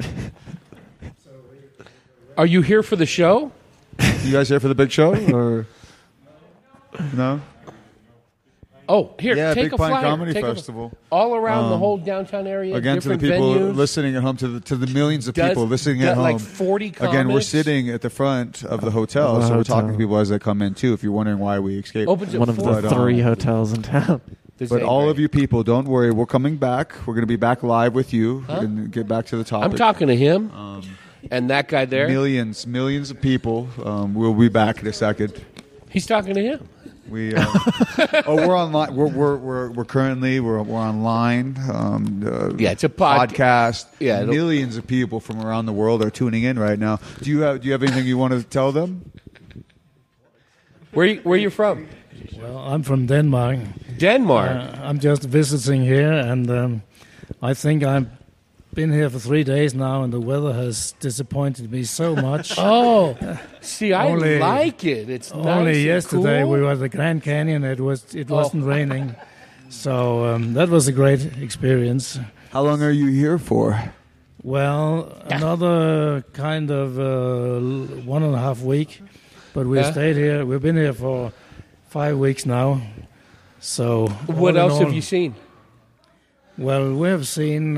F: Are you here for the show?
C: You guys here for the big show or no?
F: Oh, here,
C: Yeah,
F: take
C: Big
F: a
C: Pine
F: flyer.
C: Comedy
F: Take
C: Festival.
F: all around the whole downtown area.
C: Again, to the
F: different
C: people
F: venues.
C: listening at home, to the millions of
F: Does-
C: people listening
F: got
C: at home.
F: like 40
C: Again, we're
F: comics.
C: sitting at the front of the hotel, so we're
E: hotel.
C: talking to people as they come in too. If you're wondering why we escaped,
F: Opens at
E: One of
F: 4.
E: the 3 hotels in town.
C: But all of you people, don't worry. We're coming back. We're going to be back live with you and get back to the topic.
F: I'm talking to him and that guy there.
C: Millions of people. We'll be back in a second.
F: He's talking to him.
C: We're online. We're currently online.
F: It's a
C: podcast.
F: Yeah,
C: millions of people from around the world are tuning in right now. Do you have anything you want to tell them?
F: Where you from?
H: Well, I'm from Denmark.
F: Denmark.
H: I'm just visiting here, and I think I've been here for 3 days now, and the weather has disappointed me so much.
F: See, I like it. It's nice
H: only yesterday
F: cool.
H: we were at the Grand Canyon. It wasn't raining, so that was a great experience.
C: How long are you here for?
H: Well, another kind of 1.5 week, but we stayed here. We've been here for 5 weeks now. So
F: what else have you seen?
H: Well, we have seen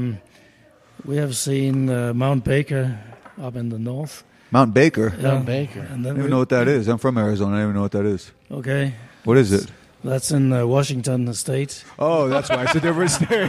H: Mount Baker up in the north.
C: Mount Baker.
H: Yeah.
F: Mount Baker.
H: And then
C: I don't even know what that is. I'm from Arizona. I don't even know what that is.
H: Okay.
C: What is it?
H: That's in Washington State.
C: Oh, that's why it's a different state.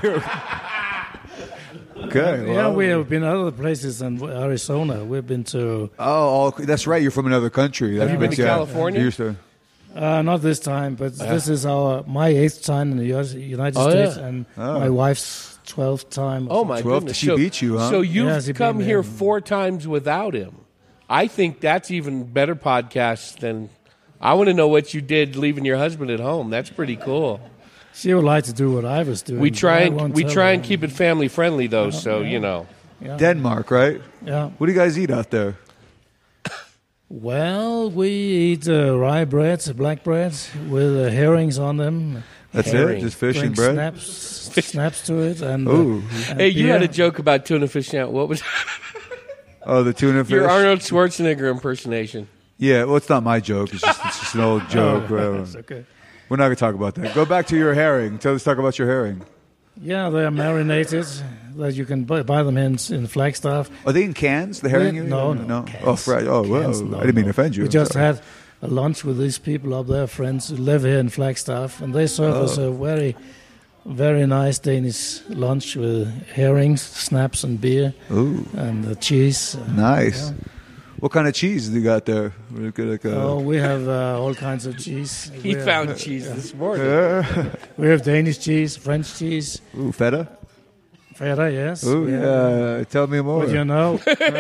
C: Okay.
H: Yeah, we have been other places in Arizona. We've been to.
C: That's right. You're from another country.
F: Have you been to California?
C: You used to.
H: Not this time, but this is my 8th time in the United States and my wife's 12th time.
F: Oh my
C: 12th,
F: goodness!
C: she beat you, huh?
F: So you've
H: Yes, he
F: come
H: beat me.
F: here 4 times without him. I think that's even better podcast than. I want to know what you did leaving your husband at home. That's pretty cool.
H: She would like to do what I was doing.
F: We try
H: but I won't
F: and
H: tell her.
F: keep it family friendly though. So you know.
H: Yeah.
C: Denmark, right?
H: Yeah.
C: What do you guys eat out there?
H: Well, we eat rye bread, black bread with herrings on them.
C: That's
F: Herring.
C: it? Just fish
H: Drink
C: and bread?
H: snaps to it, and
C: Ooh.
H: and
F: Hey, you
H: beer.
F: had a joke about tuna fish now. What was
C: Oh, the tuna fish?
F: your Arnold Schwarzenegger impersonation?
C: Yeah, well, it's not my joke. It's just an old joke. whatever.
H: It's okay.
C: We're not going to talk about that. Go back to your herring. Let's talk about your herring.
H: Yeah, they are marinated. That you can buy them in Flagstaff.
C: Are they in cans, the herring?
H: No.
C: Oh,
H: Cans.
C: right. Oh, well,
H: Cans, no,
C: I didn't mean to
H: no.
C: offend you.
H: We
C: I'm
H: just
C: sorry.
H: had a lunch with these people up there, friends who live here in Flagstaff, and they serve us a very, very nice Danish lunch with herrings, snaps, and beer,
C: Ooh,
H: and cheese.
C: nice.
H: Yeah.
C: What kind of cheese do you got there?
H: We have all kinds of cheese.
F: He found cheese this morning.
H: We have Danish cheese, French cheese,
C: Ooh, feta?
H: feta, yes.
C: Ooh, yeah. Tell me more.
H: But you know,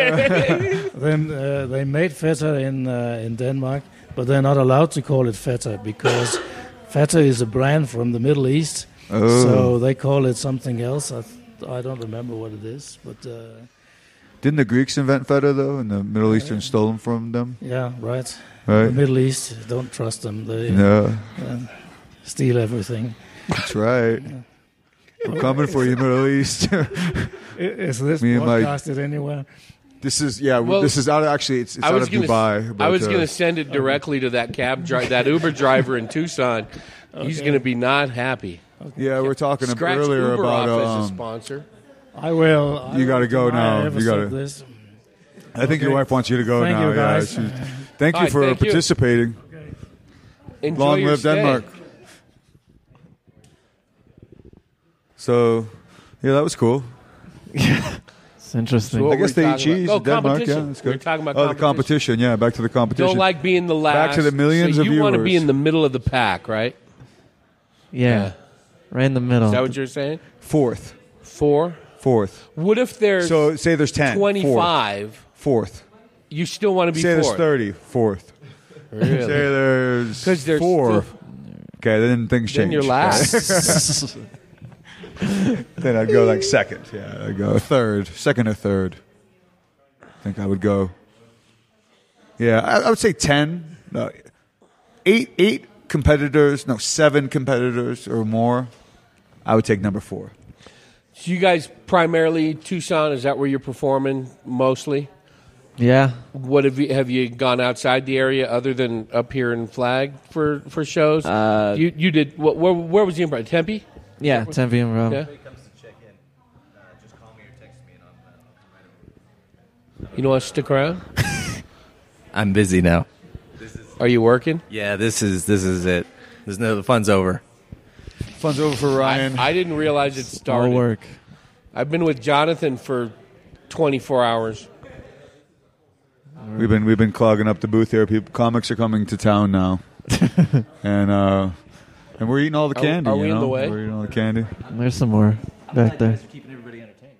H: they made feta in Denmark, but they're not allowed to call it feta because feta is a brand from the Middle East.
C: Oh.
H: So they call it something else. I don't remember what it is, but
C: Didn't the Greeks invent feta, though, and the Middle Eastern stole them from them?
H: yeah, right. The
C: Right?
H: Middle East, don't trust them. They
C: No,
H: steal everything.
C: that's right. We're coming for you, Middle East.
H: Is this
C: Me and my-
H: broadcasted anywhere?
C: This is
F: Well,
C: this is out. Actually, it's out of Dubai.
F: I was
C: but,
F: going to send it directly to that that Uber driver in Tucson. He's going to be not happy.
C: Yeah, we're talking
F: Scratch
C: earlier
F: Uber
C: about.
F: off as a sponsor.
H: I will.
C: You gotta go now. You gotta-
H: This.
C: I think your wife wants you to go
H: Thank
C: now.
H: you, guys.
C: Yeah, thank
F: All
C: you
F: right,
C: for
F: thank you.
C: participating.
F: Enjoy
C: Long
F: your
C: live
F: stay.
C: Denmark. So, yeah, that was cool.
E: It's interesting.
F: So what
C: I guess
F: were we
C: they eat
F: talking
C: cheese
F: about?
C: in Denmark. Yeah,
F: competition.
C: that's
F: We were
C: good.
F: talking about
C: the competition. Yeah, back to the competition.
F: Don't like being the last.
C: Back to the millions
F: so
C: of
F: you want to
C: viewers.
F: be in the middle of the pack, right?
E: Yeah, right in the middle.
F: Is that what you're saying?
C: Fourth.
F: 4. What if there's
C: So say there's 10.
F: 25?
C: Fourth.
F: You still want to be
C: Say there's
F: fourth?
C: 30. Fourth. Say
F: Really?
C: there's
F: 'Cause there's
C: 4.
F: still-
C: Okay, then things change.
F: Then you're last.
C: Then I'd go like second. Yeah, I'd go third. Second or third. I think I would go. Yeah, I would say 10. No, 8 competitors. No, 7 competitors or more. I would take number 4.
F: So you guys primarily Tucson? Is that where you're performing mostly?
E: Yeah.
F: What have you gone outside the area other than up here in Flag for shows? You did. Where was the improv? Tempe?
E: Yeah, Tempe and Rome.
F: Yeah. You don't want to stick around?
D: I'm busy now.
F: Are you working?
D: Yeah, this is it. The fun's over.
C: Fun's over for Ryan.
F: I didn't realize it started.
E: All work.
F: I've been with Jonathan for 24 hours.
C: We've been clogging up the booth here. Comics are coming to town now, and we're eating all the candy.
F: Are we in the way?
C: We're eating all the candy.
E: There's some more back there.
D: Keeping everybody entertained.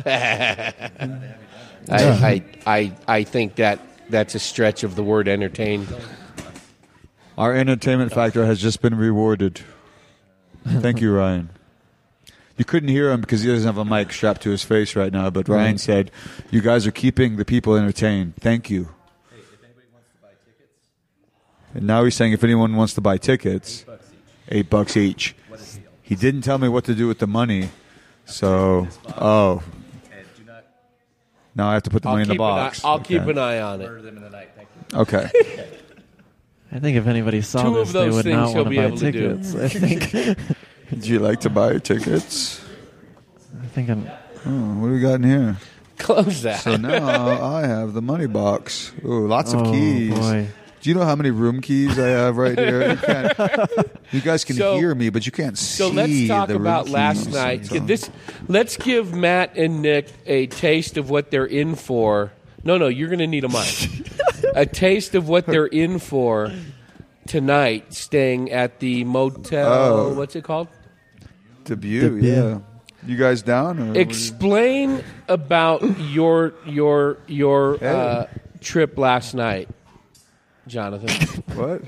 F: I think that's a stretch of the word entertain.
C: Our entertainment factor has just been rewarded. Thank you, Ryan. You couldn't hear him because he doesn't have a mic strapped to his face right now, but Ryan said, "You guys are keeping the people entertained. Thank you."
D: Hey, if anybody wants to buy tickets,
C: And now he's saying if anyone wants to buy tickets, $8 each. He didn't tell me what to do with the money, so
D: and do not
C: now I have to put the money in the box.
F: I'll keep an eye on it.
D: murder them in the night. Thank you.
C: Okay.
E: I think if anybody saw
F: Two
E: this,
F: of
E: they
F: those
E: would
F: things
E: not
F: he'll
E: want to
F: be
E: buy
F: able to do.
E: tickets. I think.
C: Would you like to buy tickets?
E: I think I'm.
C: Oh, what do we got in here?
F: Close that.
C: So now I have the money box. Ooh, lots of
E: Oh,
C: keys.
E: boy.
C: Do you know how many room keys I have right here? You guys can
F: So-
C: hear me, but you can't see.
F: So let's talk
C: the room
F: about last
C: keys.
F: night. Let's give Matt and Nick a taste of what they're in for. No, you're going to need a mic. A taste of what they're in for tonight, staying at the motel.
C: Oh.
F: What's it called?
C: Debut, yeah. You guys down? Or
F: Explain about your trip last night, Jonathan.
C: what?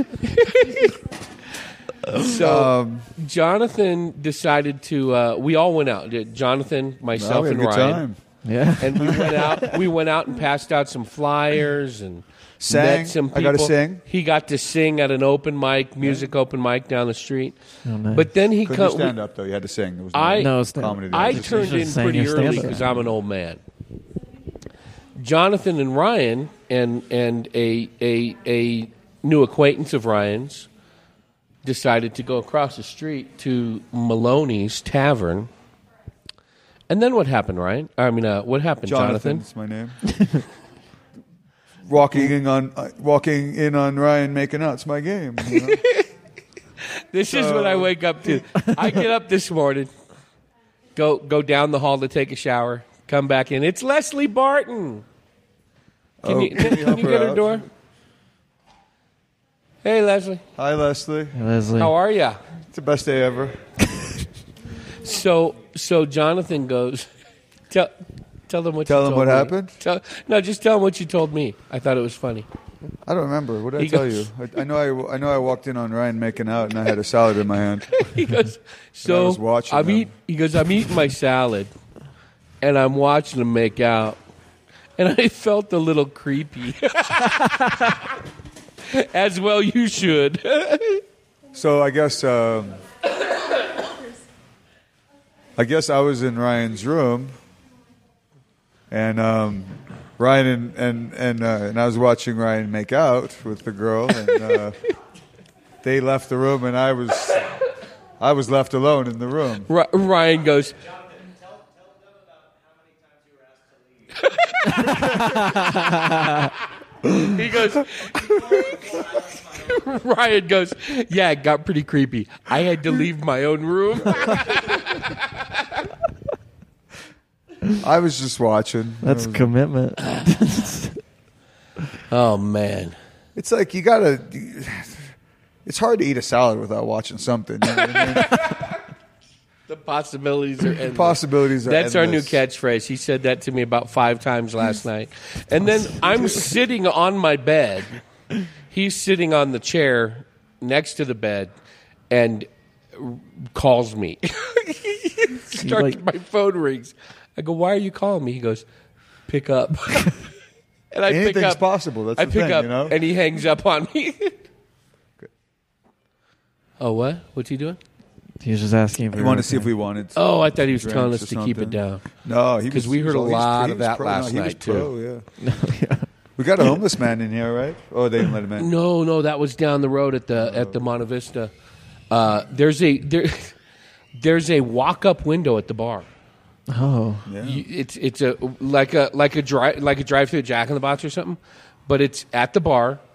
F: So Jonathan decided to. We all went out. Jonathan, myself,
C: we had
F: and
C: a good
F: Ryan.
C: time.
E: Yeah.
F: And we went out. We went out and passed out some flyers and
C: Sang.
F: met some people.
C: I got to sing.
F: He got to sing at an open mic, music open mic down the street.
E: Oh, nice.
F: But then he
C: Couldn't you stand up though. You had to sing. There was
E: No, stand up.
C: comedy.
F: I
C: there.
F: turned
E: You
F: in
E: sang
F: pretty
E: your
F: early
E: stand-up.
F: because I'm an old man. Jonathan and Ryan and a new acquaintance of Ryan's decided to go across the street to Maloney's Tavern. And then what happened, Ryan? I mean, what happened, Jonathan?
C: That's my name. walking in on Ryan making out's my game. You know?
F: This is what I wake up to. I get up this morning, go down the hall to take a shower, come back in. It's Leslie Barton. Can you
C: help
F: get her
C: out?
F: door? Hey, Leslie.
C: Hi, Leslie.
E: Leslie.
F: How are ya?
C: It's the best day ever.
F: So Jonathan goes, tell them what
C: Tell
F: you
C: them
F: told
C: what
F: me.
C: happened?
F: Just tell them what you told me. I thought it was funny.
C: I don't remember. What did I
F: He
C: tell
F: goes-
C: you? I know I walked in on Ryan making out, and I had a salad in my hand.
F: He goes,
C: And I was watching them.
F: He goes, I'm eating my salad, and I'm watching them make out, and I felt a little creepy. As well, you should.
C: So I guess I was in Ryan's room, and Ryan and I was watching Ryan make out with the girl, and they left the room, and I was left alone in the room.
F: Ryan goes, he goes, Ryan goes, yeah, it got pretty creepy. I had to leave my own room.
C: I was just watching.
E: That's commitment.
F: Oh, man.
C: It's like you gotta. It's hard to eat a salad without watching something. You know what I mean?
F: The possibilities are endless.
C: Possibilities are
F: That's our new
C: endless.
F: catchphrase. He said that to me about 5 times last night. And then I'm sitting on my bed. He's sitting on the chair next to the bed and calls me. My phone rings. I go, why are you calling me? He goes, pick up. And I pick
C: Anything's
F: up.
C: possible. That's
F: I
C: the
F: pick
C: thing,
F: up,
C: you know.
F: and he hangs up on me. Oh, what? What's he doing?
E: He was just asking if
C: We wanted to see if we wanted.
F: Oh, I thought he was
C: drinks
F: telling us
C: or
F: to keep it
C: something.
F: down.
C: No,
F: Because we heard a lot of that last night,
C: too. Yeah. We got a homeless man in here, right? Oh, they didn't let him in.
F: No, that was down the road at the Monte Vista. There's a walk-up window at the bar.
E: Oh,
C: Yeah.
F: It's a drive-through Jack in the Box or something, but it's at the bar,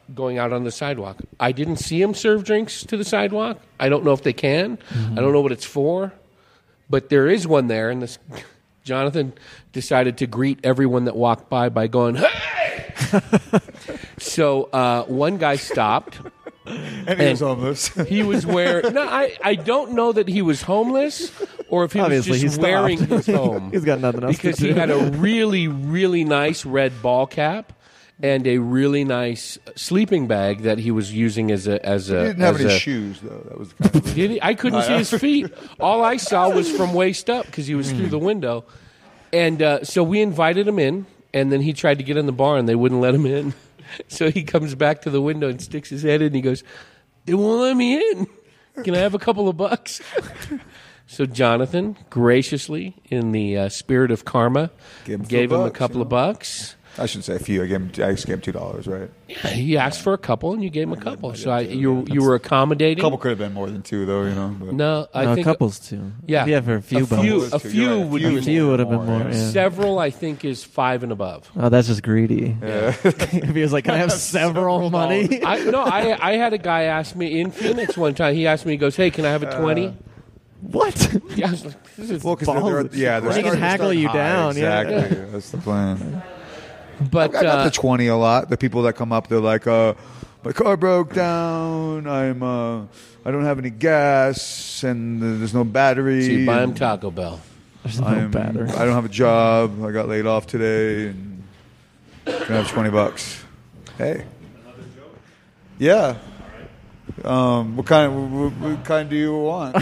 F: going out on the sidewalk. I didn't see them serve drinks to the sidewalk. I don't know if they can. I don't know what it's for. But there is one there, and this Jonathan decided to greet everyone that walked by going, "Hey!" So one guy stopped.
C: And he was homeless.
F: He was wearing... No, I don't know that he was homeless or if he
E: Obviously,
F: was just
E: he
F: wearing
E: stopped.
F: his home.
E: He's got nothing else
F: because
E: to do.
F: he had a really, really nice red ball cap and a really nice sleeping bag that he was using as a...
C: He didn't have any shoes, though. That was kind of...
F: Did he? I couldn't see his feet. All I saw was from waist up because he was through the window. And so we invited him in, and then he tried to get in the bar, and they wouldn't let him in. So he comes back to the window and sticks his head in, and he goes, "They won't let me in. Can I have a couple of bucks?" So Jonathan, graciously, in the spirit of karma, gave him a couple of bucks.
C: I shouldn't say a few. I just gave him $2, right?
F: Yeah, he asked for a couple, and you gave him a couple. So you were accommodating.
C: A couple could have been more than 2, though. But.
F: No, I think
E: couples too.
F: Yeah,
E: yeah, for a few.
F: A few would
E: have been more. Yeah.
F: Several, I think, is 5 and above.
E: Oh, that's just greedy. Yeah. If he was like, "Can I have several money?"
F: I had a guy ask me in Phoenix one time. He asked me, he goes, "Hey, can I have a 20?"
E: What?
F: Yeah, I was like, this is
C: well, because
E: They can haggle you down.
C: Exactly.
E: Yeah.
C: That's the plan.
F: But
C: I got the 20 a lot. The people that come up, they're like, "My car broke down. I don't have any gas, and there's no battery."
F: So you buy him Taco Bell.
E: There's no battery.
C: I don't have a job. I got laid off today, and can I have $20? Hey. Yeah. What kind do you want?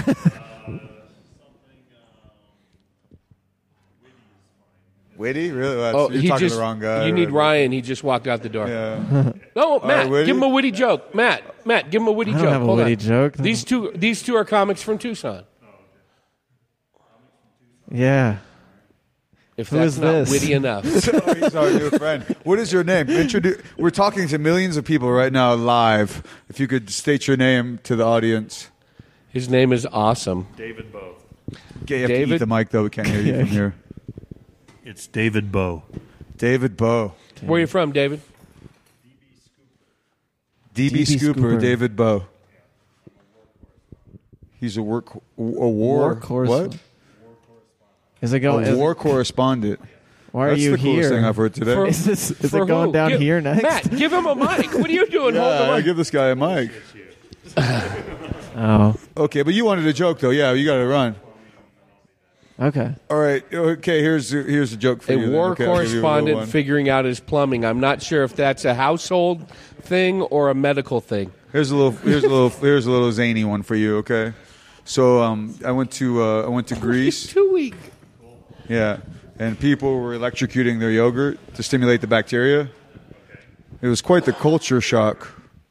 C: Witty? Really? You're talking to the wrong guy.
F: You need Ryan. He just walked out the door.
C: Yeah.
F: No, Matt,
C: Witty?
F: give him a witty joke. Matt, give him a witty
E: I
F: joke.
E: don't have a
F: Hold
E: witty
F: on.
E: joke.
F: These two are comics from Tucson.
E: Yeah.
F: If
E: Who
F: that's
E: is
F: not
E: this?
F: witty enough.
C: He's our new friend. What is your name? We're talking to millions of people right now live. If you could state your name to the audience.
F: His name is Awesome.
I: David Bowe.
C: Okay, you have to eat the mic, though. We can't hear you from here.
I: It's David Bowe.
C: David Bowe.
F: Where are you from, David?
C: DB Scooper, David Bowe. He's a war
E: correspondent.
C: What?
E: Is it going?
C: A war correspondent.
E: Why are
C: That's
E: you
C: the coolest
E: here?
C: thing I've heard today.
E: Is it going down here next?
F: Matt, give him a mic. What are you doing? Hold
C: Yeah,
F: on.
C: give this guy a mic.
E: Oh.
C: Okay, but you wanted a joke, though. Yeah, you got to run.
E: Okay.
C: All right. Okay, here's a joke for
F: A
C: you.
F: war
C: Okay, I'll give you a little
F: correspondent
C: one.
F: figuring out his plumbing. I'm not sure if that's a household thing or a medical thing.
C: Here's a little zany one for you. Okay. So I went to Greece.
F: 2 week.
C: Yeah, and people were electrocuting their yogurt to stimulate the bacteria. It was quite the culture shock.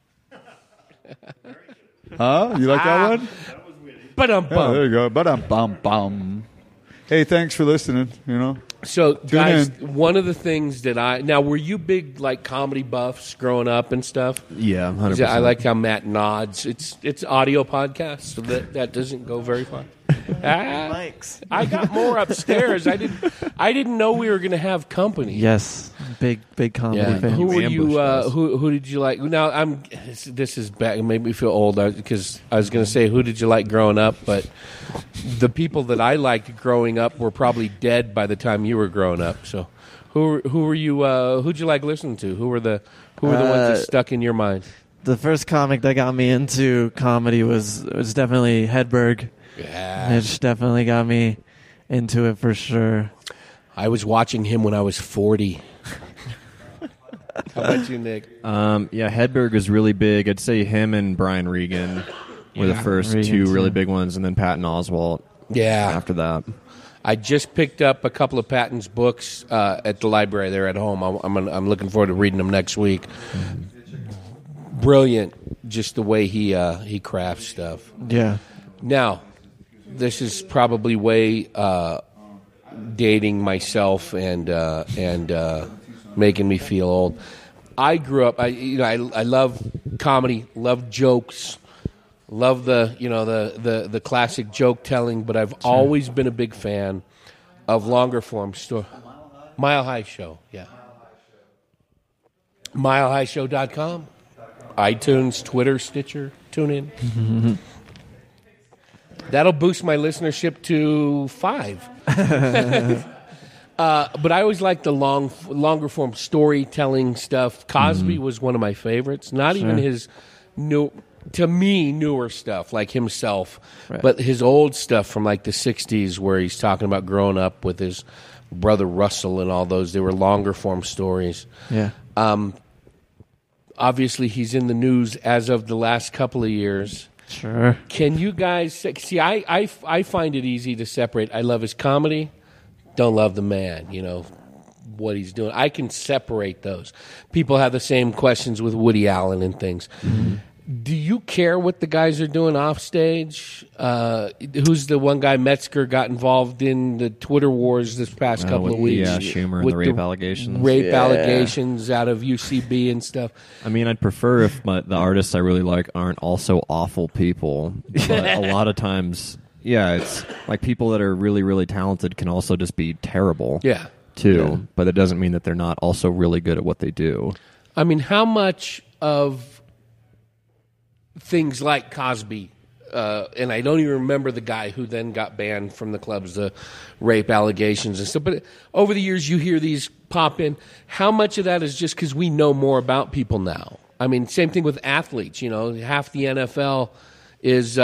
C: Huh? You like that one?
F: Ba-dum-bum.
C: Yeah, there you go. Ba-dum-bum-bum. Hey, thanks for listening.
F: So, guys,
C: in.
F: one of the things that now, were you big like comedy buffs growing up and stuff?
G: Yeah, 100%.
F: I like how Matt nods. It's audio podcast, so that doesn't go very far. I got more upstairs. I didn't know we were going to have company.
E: Yes, big comedy fan.
F: Who were you? Who did you like? Now this is bad. It made me feel old because I was going to say who did you like growing up, but the people that I liked growing up were probably dead by the time you were growing up. So who were you? Who'd you like listening to? Who were the ones that stuck in your mind?
E: The first comic that got me into comedy was definitely Hedberg.
F: Yeah,
E: it definitely got me into it for sure.
F: I was watching him when I was 40. How about you, Nick?
G: Yeah, Hedberg is really big. I'd say him and Brian Regan were the first two really big ones, and then Patton Oswalt.
F: Yeah.
G: After that,
F: I just picked up a couple of Patton's books at the library. They're at home. I'm looking forward to reading them next week. Brilliant, just the way he crafts stuff.
E: Yeah.
F: Now, this is probably way dating myself and making me feel old. I grew up. I love comedy, love jokes, love the classic joke telling. But I've always been a big fan of longer form story. Mile High Show, yeah. MileHighShow.com. iTunes, Twitter, Stitcher, TuneIn. That'll boost my listenership to 5. But I always like the longer form storytelling stuff. Cosby was one of my favorites. Not even his newer stuff like himself, but his old stuff from like the 60s where he's talking about growing up with his brother Russell and all those. They were longer form stories.
E: Yeah.
F: Obviously, he's in the news as of the last couple of years.
E: Sure.
F: Can you guys see? I find it easy to separate. I love his comedy. Don't love the man. You know what he's doing. I can separate those. People have the same questions with Woody Allen and things. Mm-hmm. Do you care what the guys are doing off stage? Who's the one guy, Metzger, got involved in the Twitter wars this past couple of weeks?
G: Yeah, Schumer and the rape allegations.
F: Rape allegations out of UCB and stuff.
G: I mean, I'd prefer if the artists I really like aren't also awful people. But a lot of times, yeah, it's like people that are really, really talented can also just be terrible.
F: Yeah.
G: Too.
F: Yeah.
G: But it doesn't mean that they're not also really good at what they do.
F: I mean, how much of things like Cosby, and I don't even remember the guy who then got banned from the clubs, the rape allegations and stuff. But over the years, you hear these pop in. How much of that is just because we know more about people now? I mean, same thing with athletes. You know, half the NFL is,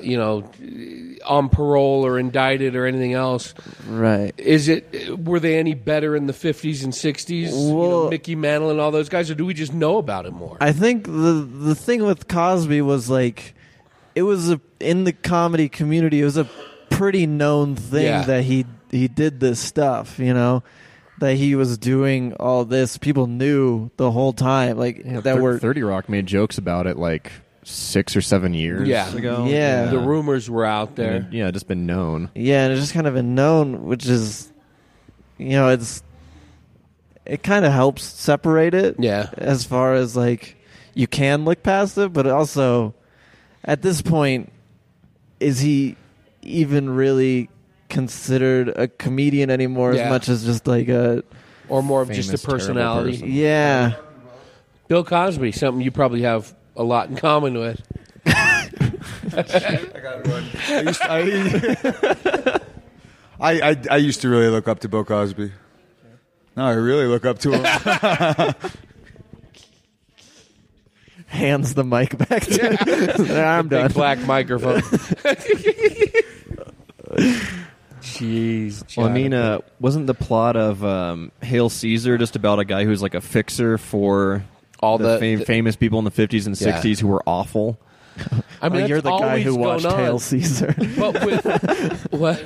F: on parole or indicted or anything else.
E: Right.
F: Were they any better in the 50s and 60s?
E: Well,
F: Mickey Mantle and all those guys, or do we just know about it more?
E: I think the thing with Cosby was like, it was in the comedy community, it was a pretty known thing that he did this stuff, you know, that he was doing all this. People knew the whole time, like that.
G: 30 Rock made jokes about it, like 6 or 7 years ago.
E: Yeah.
F: The rumors were out there.
G: Yeah, just been known.
E: Yeah, and it's just kind of been known, which is, it kind of helps separate it.
F: Yeah.
E: As far as, like, you can look past it, but also, at this point, is he even really considered a comedian anymore as much as just, like,
F: or more of just a personality?
E: Yeah.
F: Bill Cosby, something you probably have a lot in common with.
C: I got one. I used to really look up to Bill Cosby. No, I really look up to him.
E: Hands the mic back to I'm done.
F: Big black microphone. Jeez.
G: Well, I mean, wasn't the plot of Hail Caesar just about a guy who's like a fixer for all the famous people in the 50s and 60s who were awful?
F: I mean,
E: you're the guy who watched Hail Caesar.
F: But with what?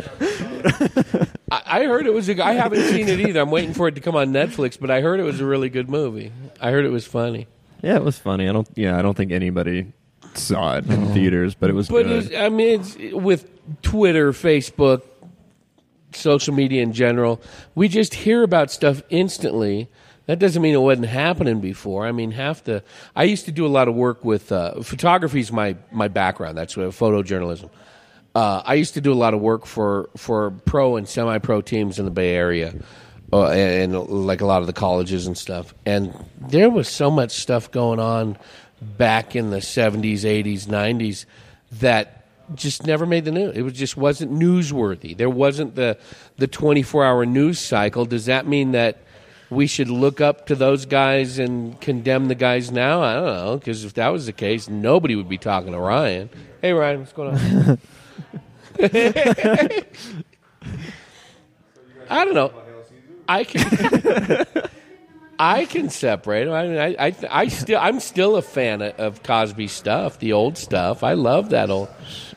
F: I heard it was I haven't seen it either. I'm waiting for it to come on Netflix, but I heard it was a really good movie. I heard it was funny.
G: Yeah, it was funny. I don't think anybody saw it in theaters, but it was good.
F: It's with Twitter, Facebook, social media in general, we just hear about stuff instantly. That doesn't mean it wasn't happening before. I mean, I used to do a lot of work with photography is my background. That's photojournalism. I used to do a lot of work for pro and semi-pro teams in the Bay Area, and like a lot of the colleges and stuff. And there was so much stuff going on back in the 70s, 80s, 90s that just never made the news. It just wasn't newsworthy. There wasn't the 24-hour news cycle. Does that mean that we should look up to those guys and condemn the guys now? I don't know, because if that was the case, nobody would be talking to Ryan. Hey, Ryan, what's going on? I don't know. I can separate them. I mean, I'm still a fan of Cosby stuff, the old stuff. I love that old.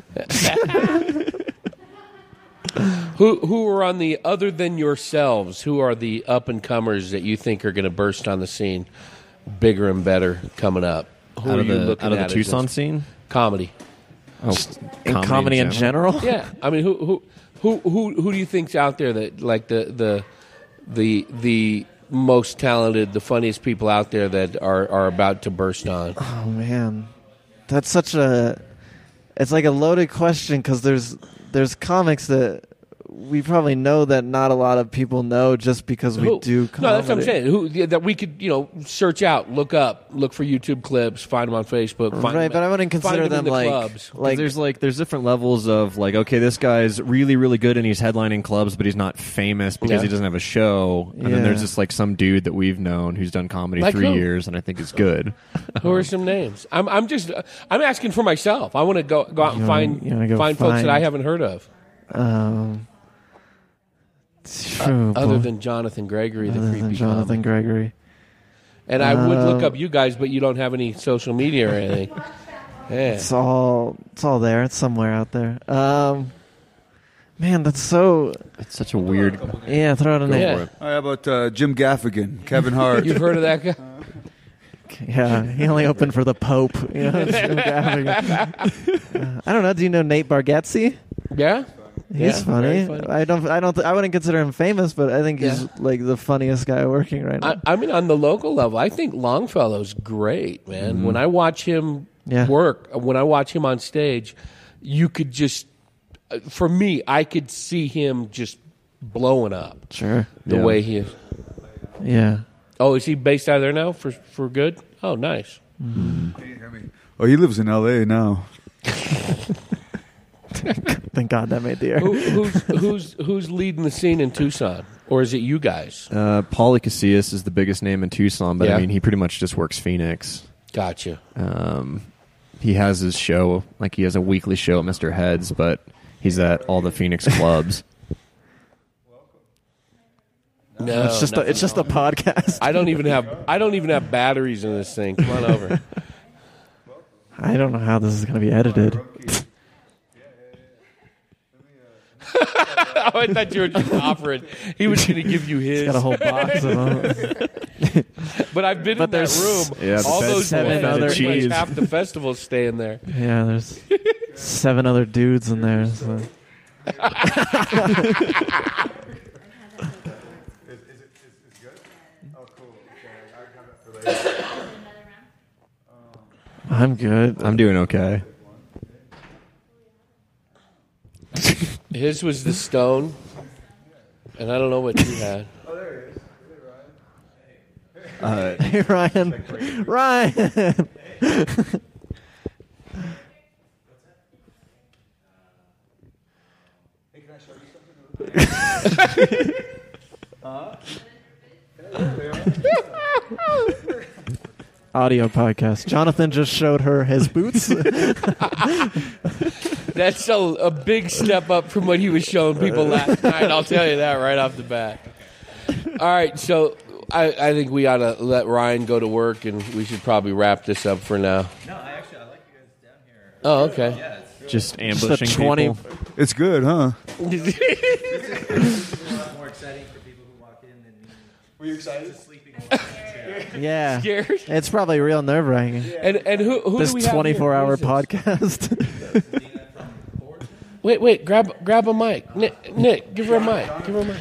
F: Who are on the other than yourselves? Who are the up and comers that you think are going to burst on the scene, bigger and better coming up? Who
G: out
F: are
G: of
F: you
G: the
F: looking
G: out of
F: at
G: the Tucson scene?
F: Comedy.
G: Oh,
E: comedy in general?
F: Yeah, I mean, who do you think's out there that like the most talented, the funniest people out there that are about to burst on?
E: Oh man, that's such it's like a loaded question because there's comics that we probably know that not a lot of people know just because we do comedy.
F: No, that's what I'm saying. That we could, search out, look for YouTube clips, find them on Facebook. Find
E: Right,
F: them,
E: but I wouldn't consider them
F: in the
E: like
F: clubs.
G: There's different levels of like, okay, this guy's really, really good and he's headlining clubs, but he's not famous because he doesn't have a show. And then there's just like some dude that we've known who's done comedy
F: Like
G: 3
F: who?
G: years and I think is good.
F: Who are some names? I'm asking for myself. I want to go out and find folks that I haven't heard of. Other than Jonathan Gregory, the creepy
E: Jonathan Gregory.
F: And I would look up you guys, but you don't have any social media or anything. Yeah.
E: It's all there. It's somewhere out there. Man, that's so...
G: It's such a weird...
E: Yeah, throw out a name.
F: Yeah.
C: How about Jim Gaffigan, Kevin Hart?
F: You've heard of that guy?
E: Yeah, he only opened for the Pope. You know, I don't know. Do you know Nate Bargatze?
F: Yeah.
E: He's funny.
F: Funny.
E: I wouldn't consider him famous, but I think he's like the funniest guy working right now.
F: I mean, on the local level, I think Longfellow's great, man.
E: Mm-hmm.
F: When I watch him work, when I watch him on stage, you could just, for me, I could see him just blowing up.
E: Sure.
F: The way he is.
E: Yeah.
F: Oh, is he based out of there now for good? Oh, nice.
C: Can you hear me? Oh, he lives in L.A. now.
E: Thank God that made the air.
F: Who's leading the scene in Tucson, or is it you guys?
G: Pauly Casillas is the biggest name in Tucson, but I mean, he pretty much just works Phoenix.
F: Gotcha.
G: He has his show, like he has a weekly show at Mr. Heads, but he's at all the Phoenix clubs.
F: No,
E: it's just a podcast.
F: I don't even have batteries in this thing. Come on over.
E: I don't know how this is going to be edited.
F: Oh, I thought you were just offering. He was going to give you his.
E: He's got a whole box of them.
F: But I've been in that room.
G: Yeah,
F: all those
E: 7 other
F: cheese. Half the festival's staying there.
E: Yeah, there's 7 other dudes in there. So. I'm good.
G: I'm doing okay.
F: His was the Stone, and I don't know what you had.
C: Oh, there he is.
E: Hey, Ryan. Ryan.
C: Hey, can I show you something?
E: Audio podcast. Jonathan just showed her his boots.
F: That's a big step up from what he was showing people last night. I'll tell you that right off the bat. All right, so I think we ought to let Ryan go to work, and we should probably wrap this up for now.
J: No, I like you guys down here.
F: Oh, okay.
J: Yeah,
G: Just ambushing
E: Just a 20
G: people.
C: It's good, huh?
J: it's more exciting for people who walk in than me.
C: Were you excited?
J: Sleeping.
E: Yeah.
F: Scared?
E: It's probably real nerve-wracking.
F: And who
E: This
F: do we have here?
E: 24-hour
F: Who is this?
E: podcast.
F: Wait, grab a mic. Nick, give her a mic. Give her a mic.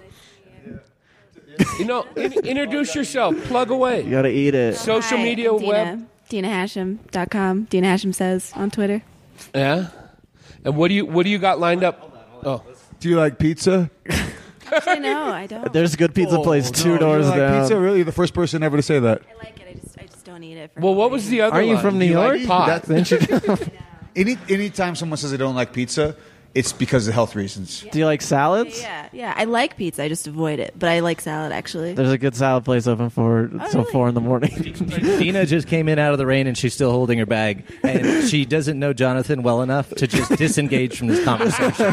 F: Introduce yourself. Plug away.
E: You got to eat it.
F: Social
K: Hi,
F: media,
K: I'm Dina.
F: web.
K: DinaHashim.com. Dina Hashim Says on Twitter.
F: Yeah. And what do you got lined up? Oh.
C: Do you like pizza?
K: Actually, no, I don't.
E: There's a good pizza place 2 doors
C: you like
E: down.
C: Pizza? Really? You're the first person ever to say that.
K: I like it. I just don't eat it.
F: Well, what was the other
E: Are you
F: line?
E: from New
F: Do
E: York?
F: like pot?
E: Then you-
C: Anytime someone says they don't like pizza, it's because of health reasons.
E: Do you like salads?
K: Yeah. I like pizza. I just avoid it. But I like salad, actually.
E: There's a good salad place open till 4 in the morning.
J: Dina just came in out of the rain and she's still holding her bag, and she doesn't know Jonathan well enough to just disengage from this conversation.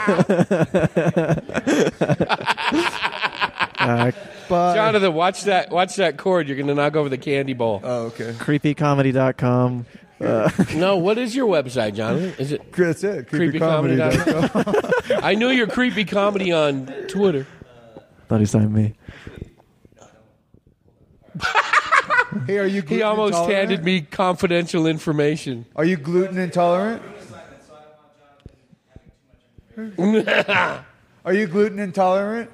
F: Jonathan, watch that cord. You're going to knock over the candy bowl.
C: Oh, okay.
E: Creepycomedy.com.
F: No, what is your website, Jonathan? Is it
C: That's it.
F: creepycomedy.com? I knew your creepy comedy on Twitter.
E: Thought he signed me.
C: Hey, are you gluten
F: He almost
C: intolerant?
F: handed me confidential information.
C: Are you gluten intolerant? Are you gluten intolerant?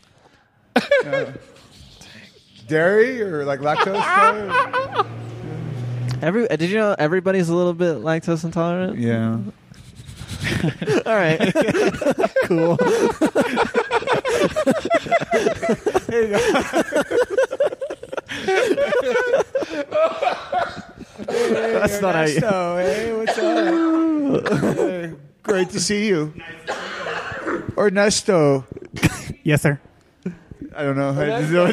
C: Dairy or like lactose intolerant?
E: Did you know everybody's a little bit lactose intolerant?
C: Yeah.
E: All right. Cool. That's not how you...
C: Ernesto, hey, what's up? Hey, great to see you. Ernesto.
L: Yes, sir.
C: I don't know.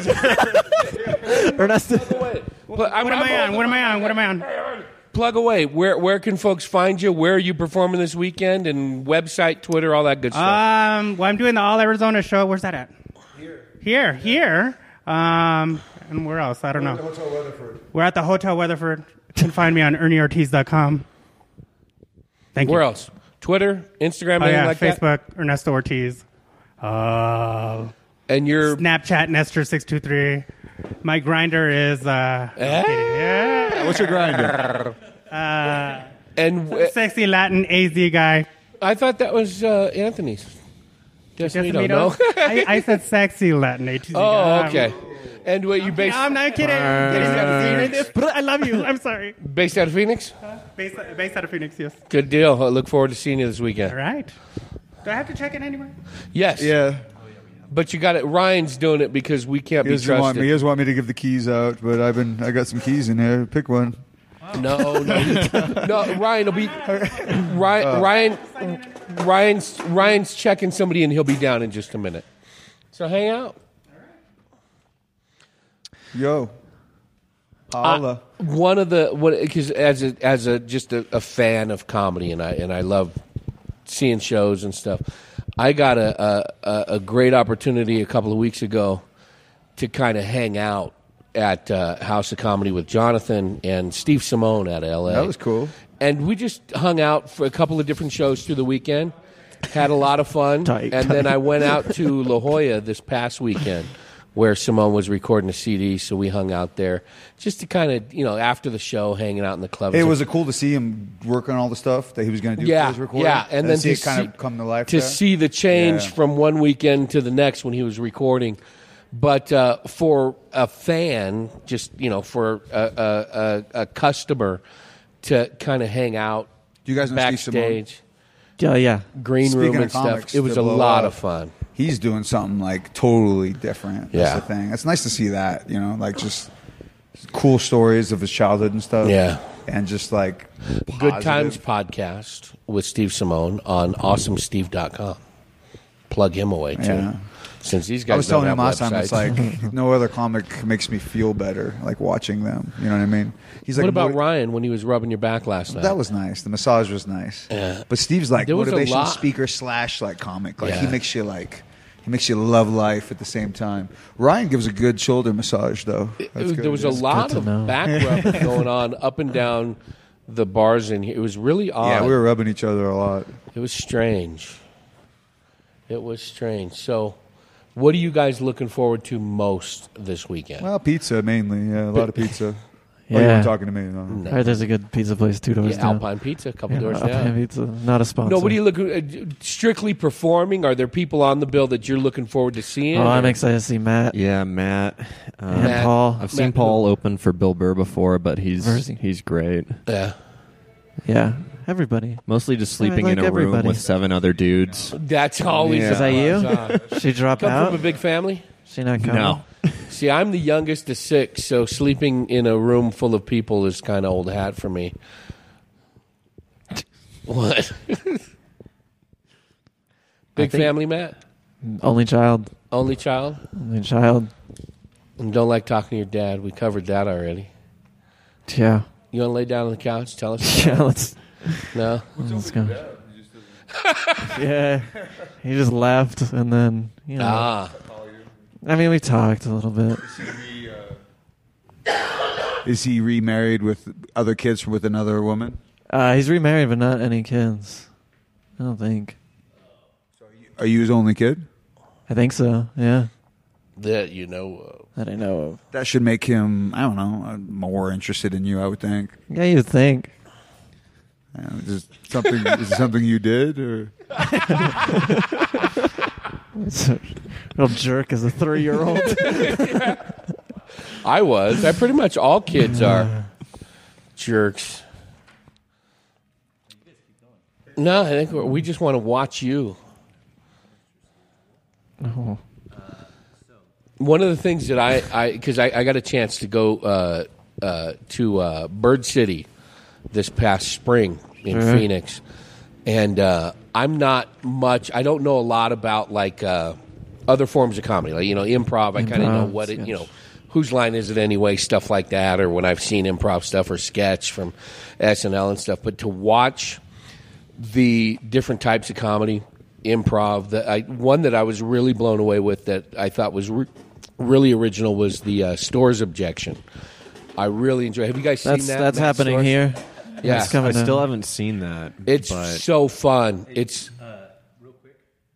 E: Ernesto.
L: What am I on?
F: Plug away. Where can folks find you? Where are you performing this weekend? And website, Twitter, all that good stuff.
L: Well, I'm doing the All Arizona show. Where's that at? Here. And where else? I don't know.
C: Hotel Weatherford.
L: We're at the Hotel Weatherford. You can find me on ErnieOrtiz.com. Thank you.
F: Where else? Twitter, Instagram, anything like
L: Facebook,
F: that?
L: Ernesto Ortiz.
F: And your
L: Snapchat, Nestor623. My grinder is... yeah.
C: What's your grinder?
L: Sexy Latin AZ guy.
F: I thought that was Anthony's. Guess we don't know.
L: I said sexy Latin AZ guy.
F: Oh, okay. And what you based?
L: No, I'm not kidding.
F: Based out of Phoenix?
L: I love you. I'm sorry.
F: Based out of Phoenix?
L: Based out of Phoenix, yes.
F: Good deal. I look forward to seeing you this weekend.
L: All right. Do I have to check in anywhere?
F: Yes.
C: Yeah.
F: But you got it. Ryan's doing it because we can't be trusted.
C: He doesn't want me to give the keys out, but I got some keys in here. Pick one.
F: No. Ryan will be. Ryan's checking somebody, and he'll be down in just a minute. So hang out.
C: Yo. Holla.
F: One of the because as a fan of comedy, and I love seeing shows and stuff. I got a great opportunity a couple of weeks ago to kind of hang out at House of Comedy with Jonathan and Steve Simone out of L.A.
C: That was cool.
F: And we just hung out for a couple of different shows through the weekend, had a lot of fun, then I went out to La Jolla this past weekend where Simone was recording a CD, so we hung out there just to kind of, after the show, hanging out in the club.
C: Hey, was it cool to see him work on all the stuff that he was going to do for his recording?
F: Yeah, and then
C: see it kind of come to life
F: to see the change from one weekend to the next when he was recording. But for a fan, just, for a customer to kind of hang out
C: do you guys know
F: backstage.
E: Yeah.
F: Green
C: Speaking
F: room and stuff. It was a lot of fun.
C: He's doing something like totally different.
F: Yeah.
C: That's the thing. It's nice to see that, like just cool stories of his childhood and stuff.
F: Yeah.
C: And just like
F: Good Times podcast with Steve Simone on awesomesteve.com. Plug him away too.
C: Yeah.
F: Since these guys
C: I was telling
F: don't
C: him
F: have
C: last time, it's like no other comic makes me feel better, like watching them. You know what I mean? He's like,
F: what about Ryan when he was rubbing your back last night?
C: That was nice. The massage was nice.
F: Yeah.
C: But Steve's like
F: There was a
C: motivational
F: lot-
C: speaker / like comic. Like
F: Yeah.
C: he makes you love life at the same time. Ryan gives a good shoulder massage though. That's good.
F: There was a lot of back rub going on up and down the bars in here. It was really odd.
C: Yeah, we were rubbing each other a lot.
F: It was strange. So, what are you guys looking forward to most this weekend?
C: Well, pizza mainly. Yeah, a lot of pizza.
E: Yeah.
C: Oh, you weren't talking to me. No.
E: All right, there's a good pizza place 2 doors down.
F: Alpine Pizza, a couple doors
E: Alpine
F: down.
E: Pizza, not a sponsor.
F: No, what are you looking strictly performing? Are there people on the bill that you're looking forward to seeing?
E: I'm excited to see Matt.
G: Yeah, Matt.
E: And Paul.
G: I've seen Paul open for Bill Burr before, but he's great.
F: Yeah.
E: Everybody.
G: Mostly just sleeping
E: like
G: in a room
E: everybody.
G: with 7 other dudes.
F: That's always.
E: Is that you? She dropped
F: Come
E: out?
F: from a big family?
E: She not coming?
G: No.
F: See, I'm the youngest of 6, so sleeping in a room full of people is kind of old hat for me. What? Big family, Matt?
E: Only child.
F: Only child?
E: Only child.
F: And don't like talking to your dad. We covered that already.
E: Yeah.
F: You want to lay down on the couch? Tell us.
E: Yeah, let's.
F: No?
E: Let's go. Yeah. He just left, and then, I mean, we talked a little bit.
C: Is he remarried with other kids with another woman?
E: He's remarried, but not any kids. I don't think.
C: Are you his only kid?
E: I think so, yeah.
F: That you know of.
E: That I know of.
C: That should make him, I don't know, more interested in you, I would think.
E: Yeah, you'd think.
C: Is it something you did? Or?
E: Little jerk as a 3-year-old.
F: I was. Pretty much all kids are jerks. No, I think we just want to watch you.
E: Oh.
F: One of the things that because I got a chance to go to Bird City this past spring in Phoenix, and I'm not much. I don't know a lot about like other forms of comedy, like improv. I kind of know what it whose line is it anyway, stuff like that, or when I've seen improv stuff or sketch from SNL and stuff. But to watch the different types of comedy, improv, one that I was really blown away with that I thought was really original was the Stores Objection. I really enjoy. Have you guys seen that?
E: That's happening
F: Stores?
E: here.
F: Yeah,
G: I still haven't seen that.
F: It's so fun. It's
J: real quick.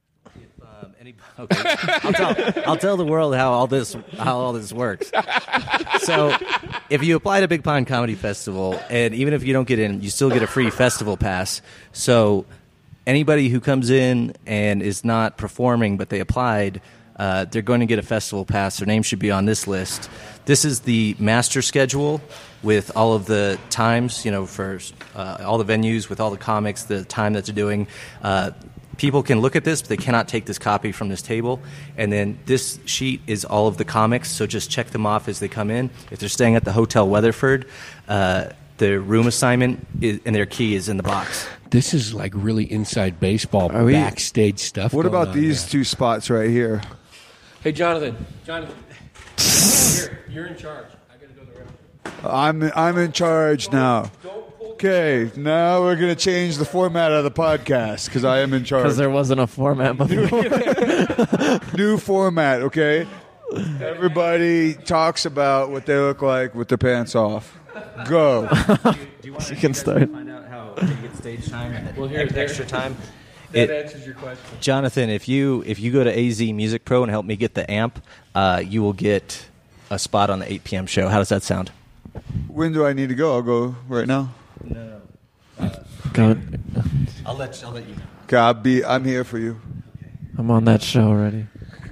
J: Okay, I'll tell the world how all this works. So, if you apply to Big Pond Comedy Festival, and even if you don't get in, you still get a free festival pass. So, anybody who comes in and is not performing but they applied, they're going to get a festival pass. Their name should be on this list. This is the master schedule with all of the times, for all the venues, with all the comics, the time that they're doing. People can look at this, but they cannot take this copy from this table. And then this sheet is all of the comics, so just check them off as they come in. If they're staying at the Hotel Weatherford, their room assignment and their key is in the box.
F: This is like really inside baseball, backstage stuff.
C: What about these two spots right here?
F: Hey, Jonathan, here, you're in charge. I got to go to the restroom.
C: I'm in charge now. Okay, now we're going to change the format of the podcast because I am in charge.
E: Because there wasn't a format before.
C: New format, okay? Everybody talks about what they look like with their pants off. Go.
E: Do you want to start.
J: Find out how to get stage time and extra time?
F: That answers your question.
J: Jonathan, if you go to AZ Music Pro and help me get the amp, you will get a spot on the 8 p.m. show. How does that sound?
C: When do I need to go? I'll go right now.
J: No.
E: Go.
J: I'll let you know.
C: Okay, I'm here for you.
E: I'm on that show already.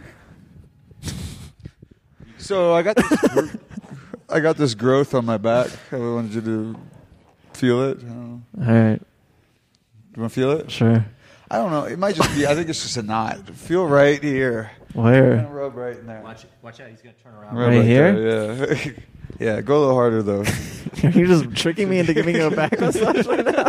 C: So I got this growth on my back. I wanted you to feel it.
E: All right.
C: You want to feel it?
E: Sure.
C: I don't know. It might just be. I think it's just a knot. Feel right here.
E: Where?
C: Kind of rub right in there.
J: Watch out. He's going to turn around.
E: Right here?
C: There, yeah. Yeah, go a little harder, though.
E: Are you just tricking me into giving you a back massage right now?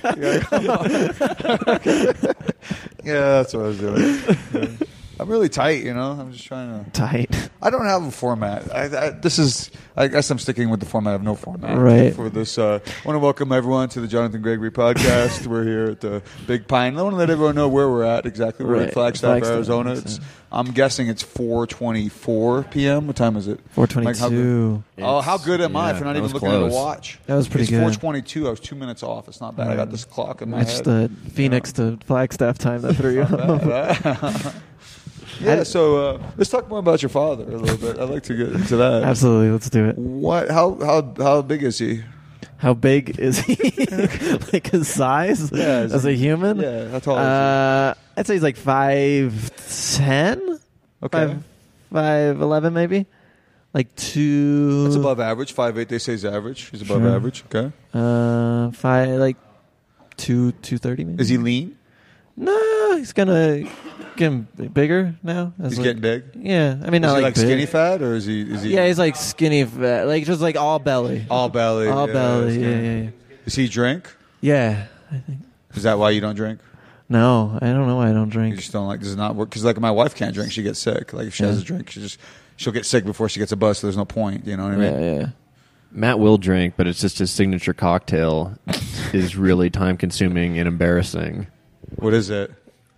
C: Yeah, that's what I was doing. Yeah. I'm really tight, I'm just trying to...
E: Tight.
C: I don't have a format. I guess I'm sticking with the format of no format.
E: Right.
C: For this, I want to welcome everyone to the Jonathan Gregory podcast. We're here at the Big Pine. I want to let everyone know where we're at exactly. We're at Flagstaff, Arizona. I'm guessing it's 4:24 p.m. What time is it?
E: 4:22.
C: How good am I for not even looking at the watch?
E: That was pretty good.
C: 4:22. I was 2 minutes off. It's not bad. I got this clock in my head.
E: It's the Phoenix to Flagstaff time that threw you off.
C: Yeah, so let's talk more about your father a little bit. I'd like to get into that.
E: Absolutely, let's do it.
C: What? How big is he?
E: How big is he? Like his size?
C: Yeah,
E: as a human?
C: Yeah, how tall is he?
E: I'd say he's like 5'10".
C: Okay.
E: 5'11", maybe. Like 2.
C: That's above average. 5'8", they say is average. He's above average. Okay.
E: 230 maybe.
C: Is he lean?
E: No, he's gonna get bigger now.
C: He's getting big.
E: Yeah, I mean,
C: is
E: not
C: he
E: like
C: skinny fat or is he?
E: Yeah, he's like skinny fat, like just like all belly.
C: All belly.
E: All belly. Yeah.
C: Does he drink?
E: Yeah, I think.
C: Is that why you don't drink?
E: No, I don't know why I don't drink.
C: You just don't like. Does it not work? Because like my wife can't drink. She gets sick. Like if she has a drink, she'll get sick before she gets a buzz. So there's no point. You know what I mean?
E: Yeah.
G: Matt will drink, but it's just his signature cocktail is really time consuming and embarrassing.
C: What is it?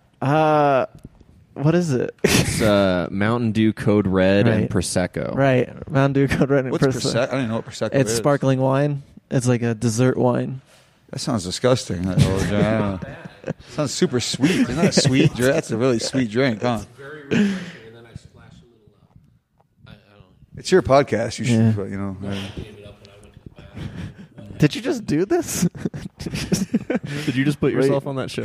E: What is it?
G: It's Mountain Dew Code Red and Prosecco.
E: Right, Mountain Dew Code Red and
C: What's Prosecco? I don't even know what Prosecco is.
E: It's sparkling wine. It's like a dessert wine.
C: That sounds disgusting. Sounds super sweet. Isn't that a sweet drink? That's a really sweet drink, huh?
F: It's very refreshing, and then I splash a little. I don't know.
C: It's your podcast. You should,
F: I gave it up when I went to the bathroom.
E: Did you just do this?
G: Did you just put yourself on that show?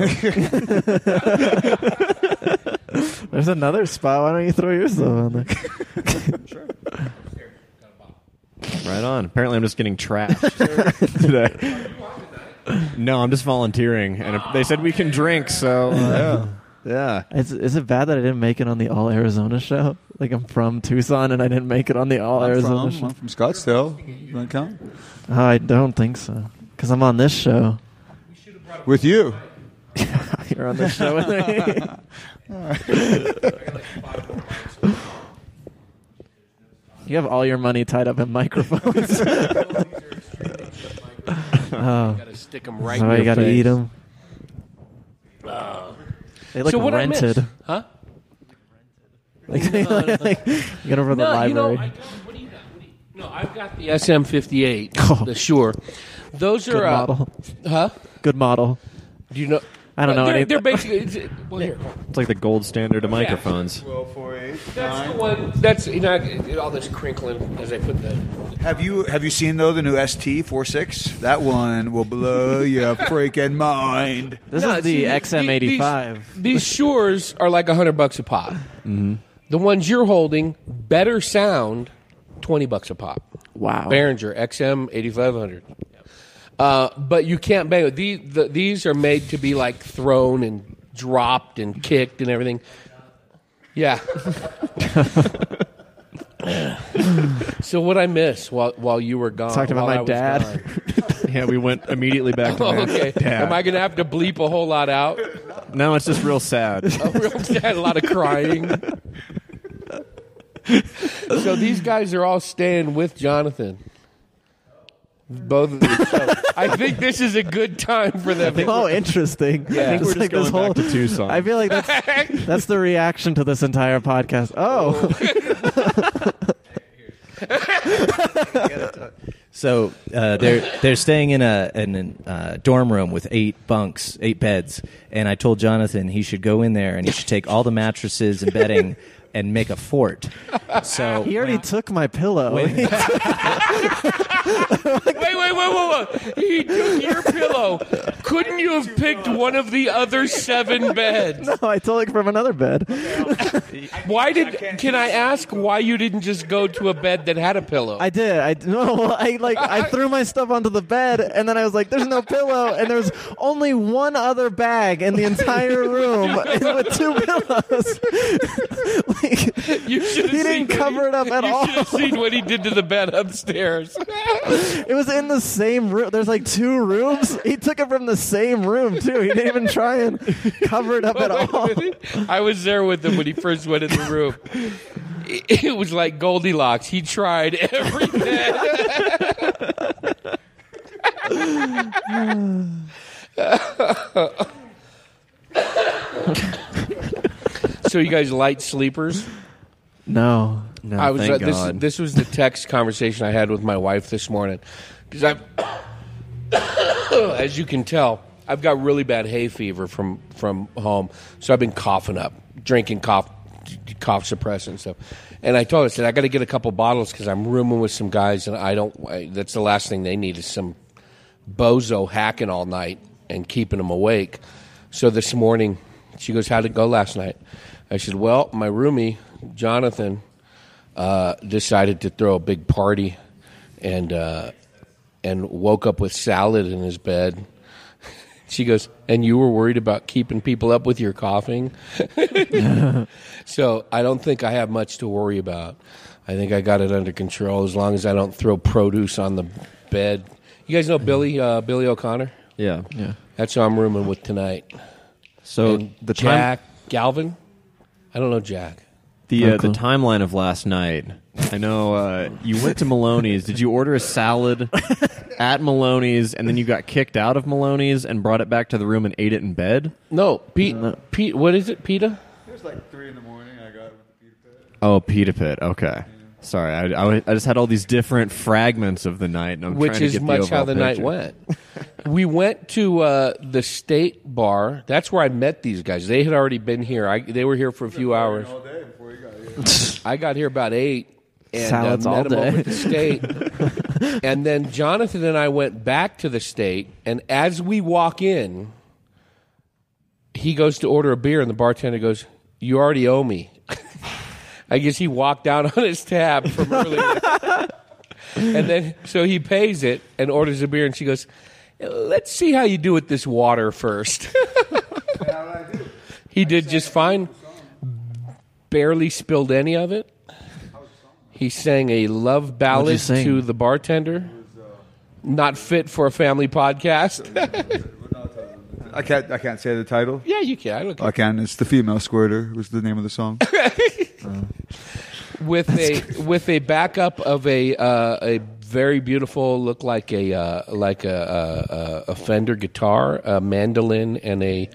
E: There's another spot. Why don't you throw yourself on there?
F: Sure. Here, got a bottle.
G: Right on. Apparently, I'm just getting trashed today. No, I'm just volunteering, and they said we can drink, so yeah.
E: Is it bad that I didn't make it on the All Arizona show? Like, I'm from Tucson and I didn't make it on the All Arizona show.
C: I'm from Scottsdale. You want to come?
E: I don't think so, because I'm on this show.
C: With you.
E: You're on this show with me. You have all your money tied up in microphones.
F: Gotta stick them right in
E: you
F: your
E: gotta
F: face.
E: eat them. They look
F: So what I
E: rented.
F: missed? Huh?
E: Like, you get over the library.
F: What do you got? No, I've got the SM58, the Shure. Those
E: Good
F: are
E: model.
F: Huh?
E: Good model.
F: Do you know?
E: I don't know anything.
F: They're basically. Well, here.
G: It's like the gold standard of microphones.
C: 1248.
F: That's the one. That's all this crinkling as I put the.
C: Have you seen though the new ST46? That one will blow your freaking mind.
E: This is the XM85.
F: These Shures are like $100 a pop.
E: Mm-hmm.
F: The ones you're holding, better sound, $20 a pop.
E: Wow.
F: Behringer XM 8500. But you can't bang it. These are made to be like thrown and dropped and kicked and everything. Yeah. So what I miss while you were gone?
E: Talked about
F: while
E: my
F: I was
E: dad.
F: gone?
G: Yeah, we went immediately back to
F: Okay.
G: Dad.
F: Am I going to have to bleep a whole lot out?
G: No, it's just real sad.
F: Real sad, a lot of crying. So these guys are all staying with Jonathan. Both of them. So I think this is a good time for them.
E: Oh, interesting.
F: Yeah. I think
E: It's
G: we're just going back to Tucson.
E: I feel like that's the reaction to this entire podcast. Oh.
J: So they're staying in a dorm room with 8 beds, and I told Jonathan he should go in there and he should take all the mattresses and bedding and make a fort. So
E: He already took my pillow.
F: Wait. He took your pillow. Couldn't you have picked one of the other 7 beds?
E: No, I took it from another bed.
F: Can I ask why you didn't just go to a bed that had a pillow?
E: I did. I threw my stuff onto the bed, and then I was like, "There's no pillow," and there was only one other bag in the entire room with 2 pillows.
F: You should
E: he didn't cover it up at all.
F: You should have seen what he did to the bed upstairs.
E: It was in the same room. There's like 2 rooms. He took it from the same room too. He didn't even try and cover it up at all.
F: I was there with him when he first went in the room. It was like Goldilocks. He tried everything. So you guys light sleepers?
E: No.
F: I was.
G: Thank God.
F: This was the text conversation I had with my wife this morning because I've, as you can tell, I've got really bad hay fever from home, so I've been coughing up, drinking cough suppressant and stuff. And I told her, I said, I got to get a couple bottles because I'm rooming with some guys, and that's the last thing they need is some bozo hacking all night and keeping them awake. So this morning, she goes, how'd it go last night? I said, well, my roomie, Jonathan, decided to throw a big party and woke up with salad in his bed. She goes, and you were worried about keeping people up with your coughing? So I don't think I have much to worry about. I think I got it under control as long as I don't throw produce on the bed. You guys know Billy O'Connor?
G: Yeah.
F: That's who I'm rooming with tonight.
G: So
F: And
G: the
F: Jack Galvin? I don't know Jack.
G: The timeline of last night. I know you went to Maloney's. Did you order a salad at Maloney's and then you got kicked out of Maloney's and brought it back to the room and ate it in bed?
F: No, Pete. What is it, PETA?
C: It was like 3 in the morning. I got it with the Pita Pit.
G: Oh, Pita Pit. Okay. Sorry, I just had all these different fragments of the night, and I'm
F: Which
G: trying to
F: is
G: get
F: much
G: the
F: how
G: overall
F: the night
G: picture.
F: went. We went to the State Bar. That's where I met these guys. They had already been here. They were here for a few hours.
C: All day before you got here.
F: I got here about 8. And
E: Salads all
F: met them over
E: day.
F: at the State. And then Jonathan and I went back to the State, and as we walk in, he goes to order a beer, and the bartender goes, "You already owe me." I guess he walked down on his tab from earlier. And then, so he pays it and orders a beer, and she goes, let's see how you do with this water first. He did just fine. Barely spilled any of it. He sang a love ballad to the bartender. Not fit for a family podcast.
C: I can't say the title.
F: Yeah, you can.
C: I can. It's The Female Squirter was the name of the song.
F: With a backup of a very beautiful, look like a Fender guitar, a mandolin, and a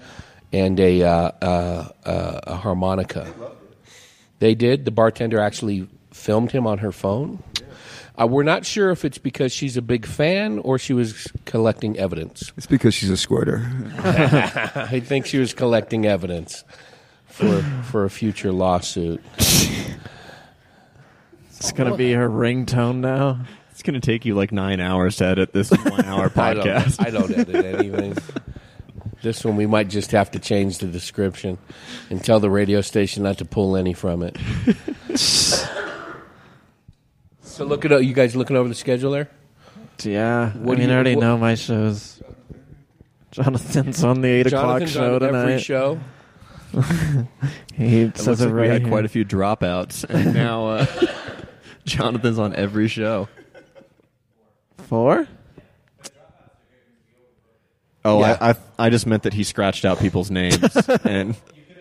F: harmonica. They did. The bartender actually filmed him on her phone. We're not sure if it's because she's a big fan or she was collecting evidence.
C: It's because she's a squirter.
F: I think she was collecting evidence for a future lawsuit.
E: It's going to be her ringtone now.
G: It's going to take you like 9 hours to edit this 1 hour podcast.
F: I don't edit anything. This one we might just have to change the description and tell the radio station not to pull any from it. So look at you guys looking over the schedule there?
E: Yeah. I already know my shows. Jonathan's on the 8 o'clock show
F: on
E: tonight.
F: Every show.
E: He
G: It
E: says
G: looks
E: it
G: like we
E: right
G: had
E: here.
G: quite a few dropouts, and now Jonathan's on every show.
E: 4?
G: Oh,
F: Yeah.
G: I just meant that he scratched out people's names, and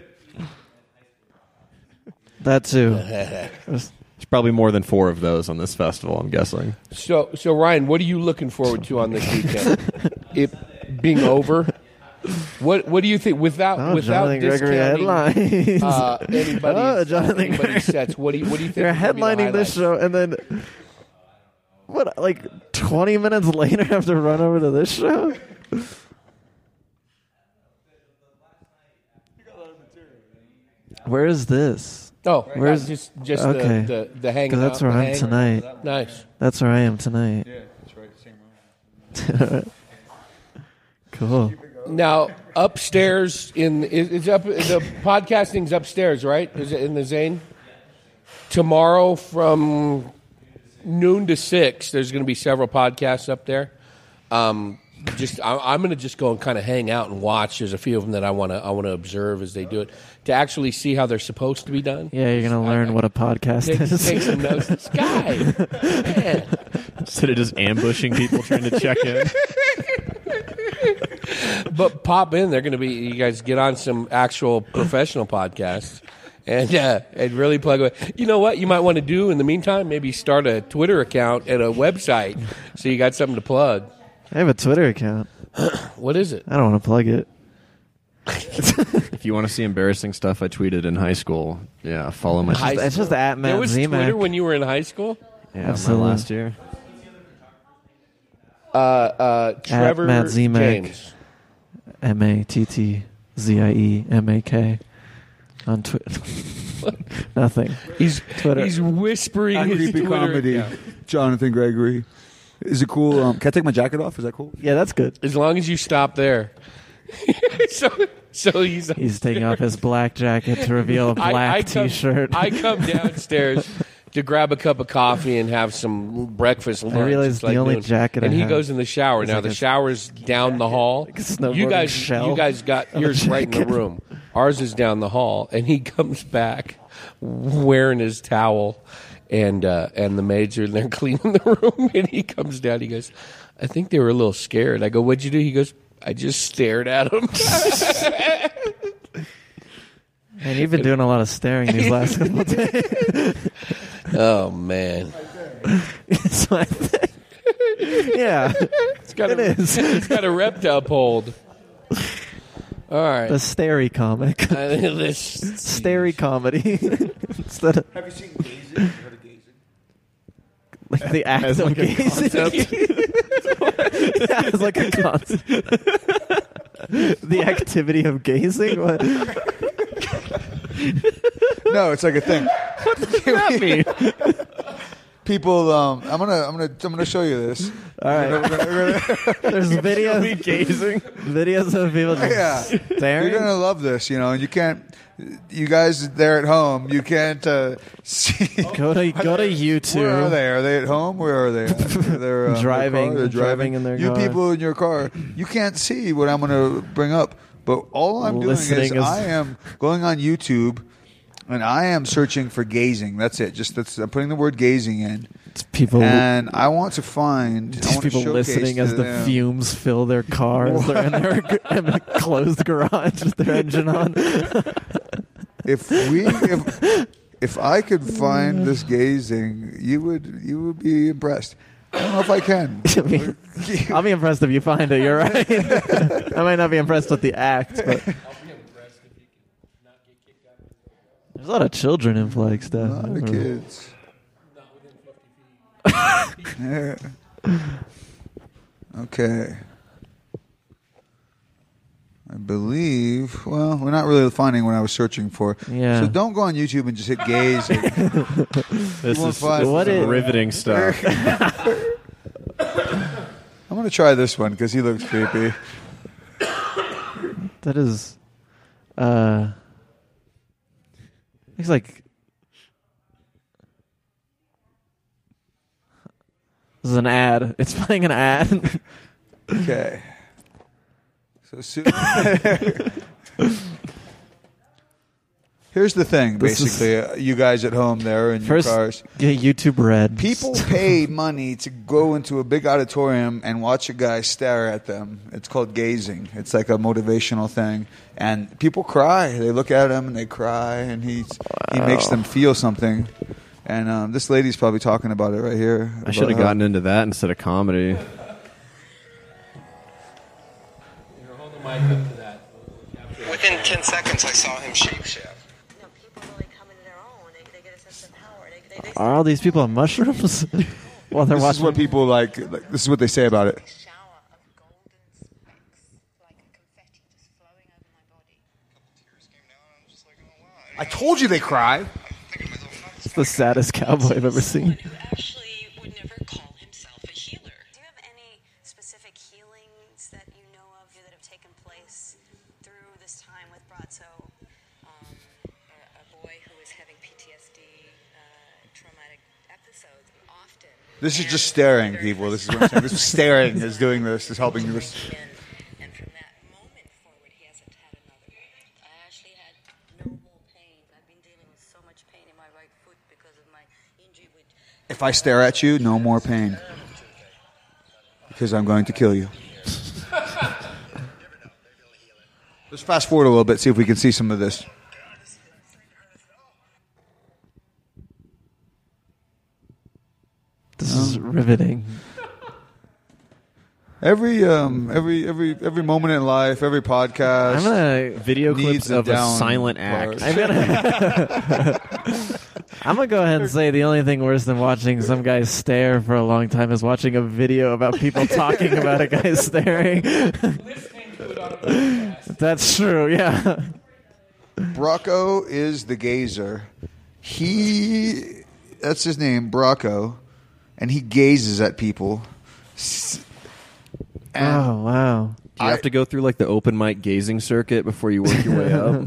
E: That too.
G: there's probably more than 4 of those on this festival, I'm guessing.
F: So Ryan, what are you looking forward to on this weekend? It being over. What do you think without
E: Jonathan Gregory
F: discounting
E: headlines.
F: anybody's sets? What do you think?
E: You're
F: are gonna be the
E: headlining this
F: highlights?
E: show, and then like 20 minutes later, I have to run over to this show. Where is this?
F: Oh,
E: Where's
F: just
E: okay?
F: the hanging
E: Because that's
F: out,
E: where
F: the
E: I'm
F: hang.
E: tonight.
F: Nice.
E: That's where I am tonight.
C: Yeah, that's right. Same room.
E: Cool.
F: Now upstairs it's up. The podcasting's upstairs, right? Is it in the Zane? Tomorrow from noon to 6, there's going to be several podcasts up there. I'm going to just go and kind of hang out and watch. There's a few of them that I want to observe as they do it to actually see how they're supposed to be done.
E: Yeah, you're gonna learn what a podcast is.
F: Take some notes. This guy, man.
G: Instead of just ambushing people trying to check in.
F: But pop in. They're going to be. You guys get on some actual professional podcasts. And really plug away. You know what you might want to do in the meantime? Maybe start a Twitter account and a website so you got something to plug.
E: I have a Twitter account.
F: What is it?
E: I don't want to plug it.
G: If you want to see embarrassing stuff I tweeted in high school, yeah, follow my.
E: It's just at Matt
F: There was
E: Zemek.
F: Twitter when you were in high school?
G: Yeah,
E: Absolutely.
G: my last year.
F: Trevor
E: Matt Zemek.
F: James.
E: MATTZIEMAK on Twitter. Nothing.
F: He's
E: Twitter.
F: He's whispering
C: At
F: his
C: Creepy
F: Twitter
C: Comedy.
F: account.
C: Jonathan Gregory. Is it cool? Can I take my jacket off? Is that cool?
E: Yeah, that's good.
F: As long as you stop there. so
E: He's taking off his black jacket to reveal a black T-shirt.
F: I come downstairs to grab a cup of coffee and have some breakfast. Lunch.
E: realize
F: It's
E: the only
F: noon.
E: jacket
F: and
E: I
F: he
E: have
F: goes in the shower.
E: is
F: Now
E: like
F: the
E: a-
F: shower's down the hall.
E: a snowboarding
F: You
E: shell
F: guys got
E: of a
F: yours right in the
E: jacket.
F: room. Ours is down the hall, and he comes back wearing his towel. And the maids are there cleaning the room, and he comes down. He goes, "I think they were a little scared." I go, "What'd you do?" He goes, "I just stared at them."
E: And you've been doing a lot of staring these last couple of days.
F: Oh man,
E: It's my thing. Yeah,
F: it's got
E: it is.
F: It's got a rep to uphold. All right,
E: The Stary comic.
F: this
E: Stary comedy. Instead of
C: Have you seen Gazing? Have you heard of Gazing?
E: like the act
G: As
E: of
G: like a
E: gazing. Yeah, it's like a concept. The activity of gazing? What?
C: No, it's like a thing.
G: What does that mean?
C: people. I'm gonna show you this.
E: All right. There's videos.
G: Gazing.
E: Videos of people just staring.
C: You're gonna love this, and you can't. You guys there at home, you can't see.
E: Go to YouTube.
C: Where are they? Are they at home? Where are they? They're
E: driving.
C: They're
E: driving in their
C: you
E: car.
C: You people in your car, you can't see what I'm going to bring up. But all I'm doing is I am going on YouTube, and I am searching for gazing. That's it. I'm putting the word gazing in.
E: It's people,
C: and I want to find
E: people listening as the fumes fill their cars. They're in their closed garage with their engine on.
C: If I could find this gazing, you would be impressed. I don't know if I can.
E: I'll be impressed if you find it. You're right. I might not be impressed with the act, but
F: I'll be impressed if you can not get kicked out.
E: There's a lot of children in Flagstaff.
C: A lot of kids.
F: Not within 50 feet.
C: Okay. I believe. Well, we're not really finding what I was searching for.
E: Yeah.
C: So don't go on YouTube and just hit gaze.
G: This is riveting stuff.
C: I'm going to try this one because he looks creepy.
E: That is. It's like. This is an ad. It's playing an ad.
C: Okay. So here's the thing, basically. You guys at home there in your cars.
E: Get YouTube Red.
C: People pay money to go into a big auditorium and watch a guy stare at them. It's called gazing. It's like a motivational thing. And people cry. They look at him and they cry, and he makes them feel something. And this lady's probably talking about it right here.
G: I should have gotten into that instead of comedy.
M: Within 10 seconds, I saw him shapeshift.
E: Are all these people on mushrooms? While they're
C: This
E: watching.
C: is what people like. This is what they say about it. I told you they cry.
E: It's the saddest cowboy I've ever seen.
N: Ashley would never call himself a healer. Do you have any specific healings that you know of that have taken place through this time with Brazzo? A boy who is having PTSD, traumatic episodes often.
C: This is just staring, people. This is what I'm saying. This is staring is doing this. Is helping you.
N: And from that moment forward, he hasn't had another. I actually had no more pain. I've been dealing with so much pain in my right foot because of my injury with.
C: If I stare at you, no more pain. Because I'm going to kill you. Let's fast forward a little bit, see if we can see some of this.
E: This is riveting.
C: Every moment in life, every podcast.
E: I'm gonna
G: video clips of a silent act.
E: I'm gonna go ahead and say the only thing worse than watching some guy stare for a long time is watching a video about people talking about a guy staring. That's true. Yeah.
C: Bracco is the gazer. That's his name, Bracco, and he gazes at people.
E: Oh, wow.
G: Do you have to go through like the open mic gazing circuit before you work your way up?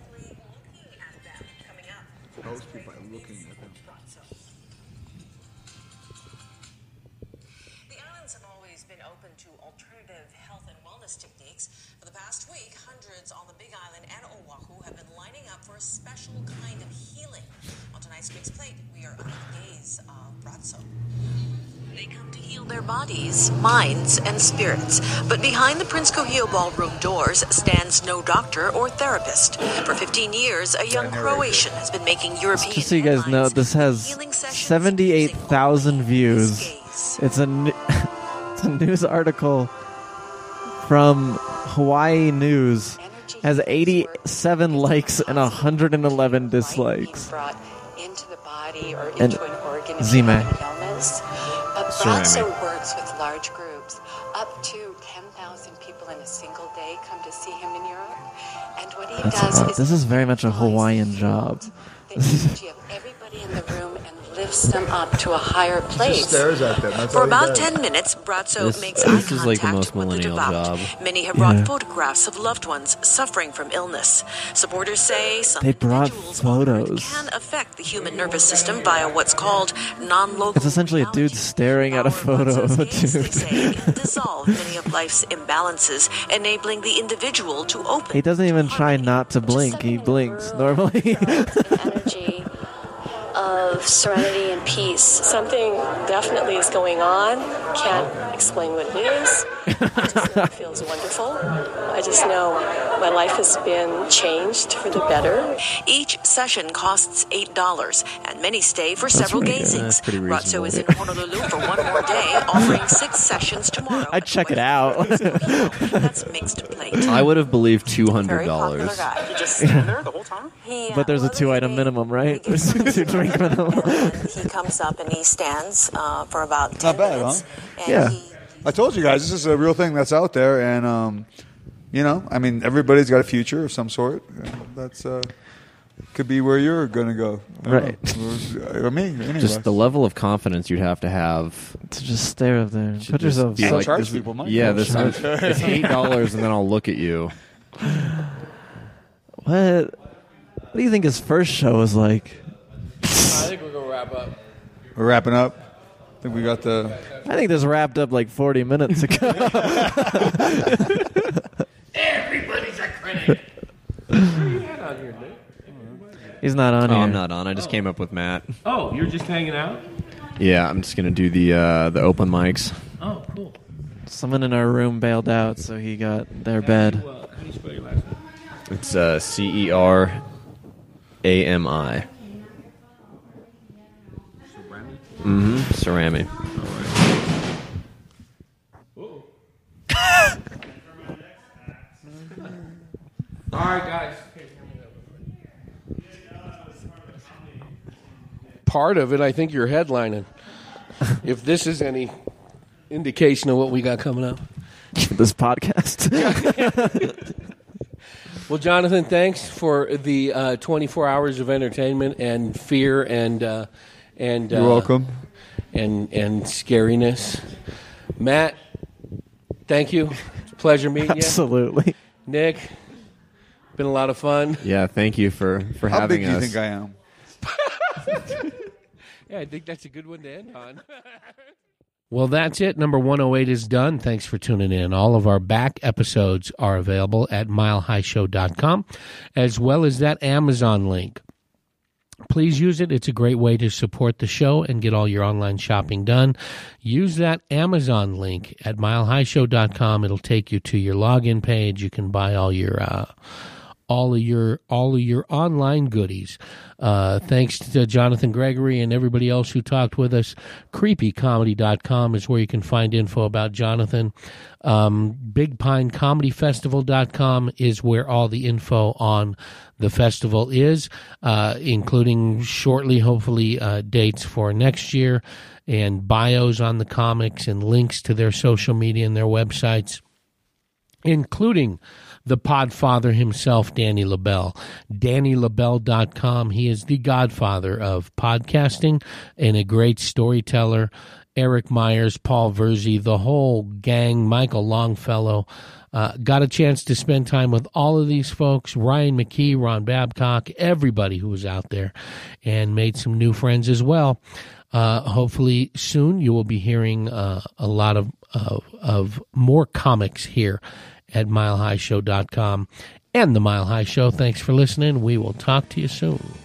N: The islands have always been open to alternative health and wellness techniques. For the past week, hundreds on the Big Island and Oahu have been lining up for a special kind of healing. On tonight's Mixed Plate, we are under the gaze of Brazzo. They come to heal their bodies, minds, and spirits. But behind the Prince Cohio Ballroom doors stands no doctor or therapist. For 15 years, a young Croatian has been making European
E: Just so you guys know, this has 78,000 views. It's a news article from Hawaii News. Has 87 likes and 111 dislikes.
N: brought into the body or
E: And
N: into an organ
E: Z-Mac.
N: of illness. Brazzo works with large groups. Up to 10,000 people in a single day come to see him in Europe. And what he does is
E: This is very much a Hawaiian job.
N: the energy of everybody in the room and lifts them up to a higher place.
C: Stares at them. That's
N: For
C: all he
N: about
C: does.
N: 10 minutes, Brazzo makes eye
G: This is like the most
N: contact with the
G: millennial
N: devout.
G: job.
N: Many have brought photographs of loved ones suffering from illness. Supporters say some
E: They brought
N: individuals
E: photos.
N: can affect the human nervous system via what's called non-local.
E: It's essentially a dude staring at a photo of a
N: They
E: dude.
N: say it can dissolve many of life's imbalances, enabling the individual to open.
E: He doesn't even try not to blink. He blinks normally.
O: Energy of serenity and peace. Something definitely is going on. Can't explain what it is. I just know it feels wonderful. I just know my life has been changed for the better.
N: Each session costs $8, and many stay for several
E: really good.
N: gazings.
G: That's pretty
N: Ratso
G: reasonable.
N: is in Honolulu for one more day, offering 6 sessions tomorrow.
E: I'd check it out.
N: That's mixed plate.
G: I would have believed
N: Very popular
G: $200.
N: guy. You just stand there the whole time?
E: But there's a 2-item minimum, right? There's a 2-drink minimum.
N: He comes up and he stands for about 10
C: Not bad,
N: minutes.
C: huh?
N: And
E: Yeah.
C: I told you guys, this is a real thing that's out there, and I mean, everybody's got a future of some sort. That's could be where you're going to go,
E: Right.
C: Or me, anyway.
G: Just the level of confidence you'd have to have.
E: To just stare up there.
G: to
E: Put
G: just
E: yourself
G: be like,
C: charge
G: this-
C: people money.
G: Yeah,
C: Charge.
G: it's $8, and then I'll look at you.
E: What do you think his first show was like?
F: I think we're going to wrap up.
C: We're wrapping up. I think we got the.
E: I think this wrapped up like 40 minutes ago.
F: Everybody's a critic. Where are you at on here, Nick?
E: He's not on
G: Oh,
E: here.
G: I'm not on. I just came up with Matt.
F: Oh, you're just hanging out?
G: Yeah, I'm just gonna do the open mics.
F: Oh, cool.
E: Someone in our room bailed out, so he got their bed.
F: How do you spell your last name?
G: It's CERAMI. Mm-hmm. Cerami.
F: All right, guys. Part of it, I think you're headlining. If this is any indication of what we got coming up.
E: This podcast.
F: Well, Jonathan, thanks for the 24 hours of entertainment and fear and
C: You're welcome.
F: and scariness. Matt, thank you. It's a pleasure meeting you.
E: Absolutely.
F: Nick, been a lot of fun.
G: Yeah, thank you for
C: How
G: having
C: big do you
G: us.
C: think I am?
F: Yeah, I think that's a good one to end on.
A: Well, that's it. Number 108 is done. Thanks for tuning in. All of our back episodes are available at milehighshow.com, as well as that Amazon link. Please use it. It's a great way to support the show and get all your online shopping done. Use that Amazon link at milehighshow.com. It'll take you to your login page. You can buy all of your online goodies. Thanks to Jonathan Gregory and everybody else who talked with us. CreepyComedy.com is where you can find info about Jonathan. BigPineComedyFestival.com is where all the info on the festival is, including shortly, hopefully, dates for next year and bios on the comics and links to their social media and their websites, including the podfather himself, Danny LaBelle. DannyLaBelle.com. He is the godfather of podcasting and a great storyteller. Eric Myers, Paul Verzi, the whole gang, Michael Longfellow. Got a chance to spend time with all of these folks, Ryan McKee, Ron Babcock, everybody who was out there, and made some new friends as well. Hopefully soon you will be hearing a lot of more comics here at milehighshow.com and the Mile High Show. Thanks for listening. We will talk to you soon.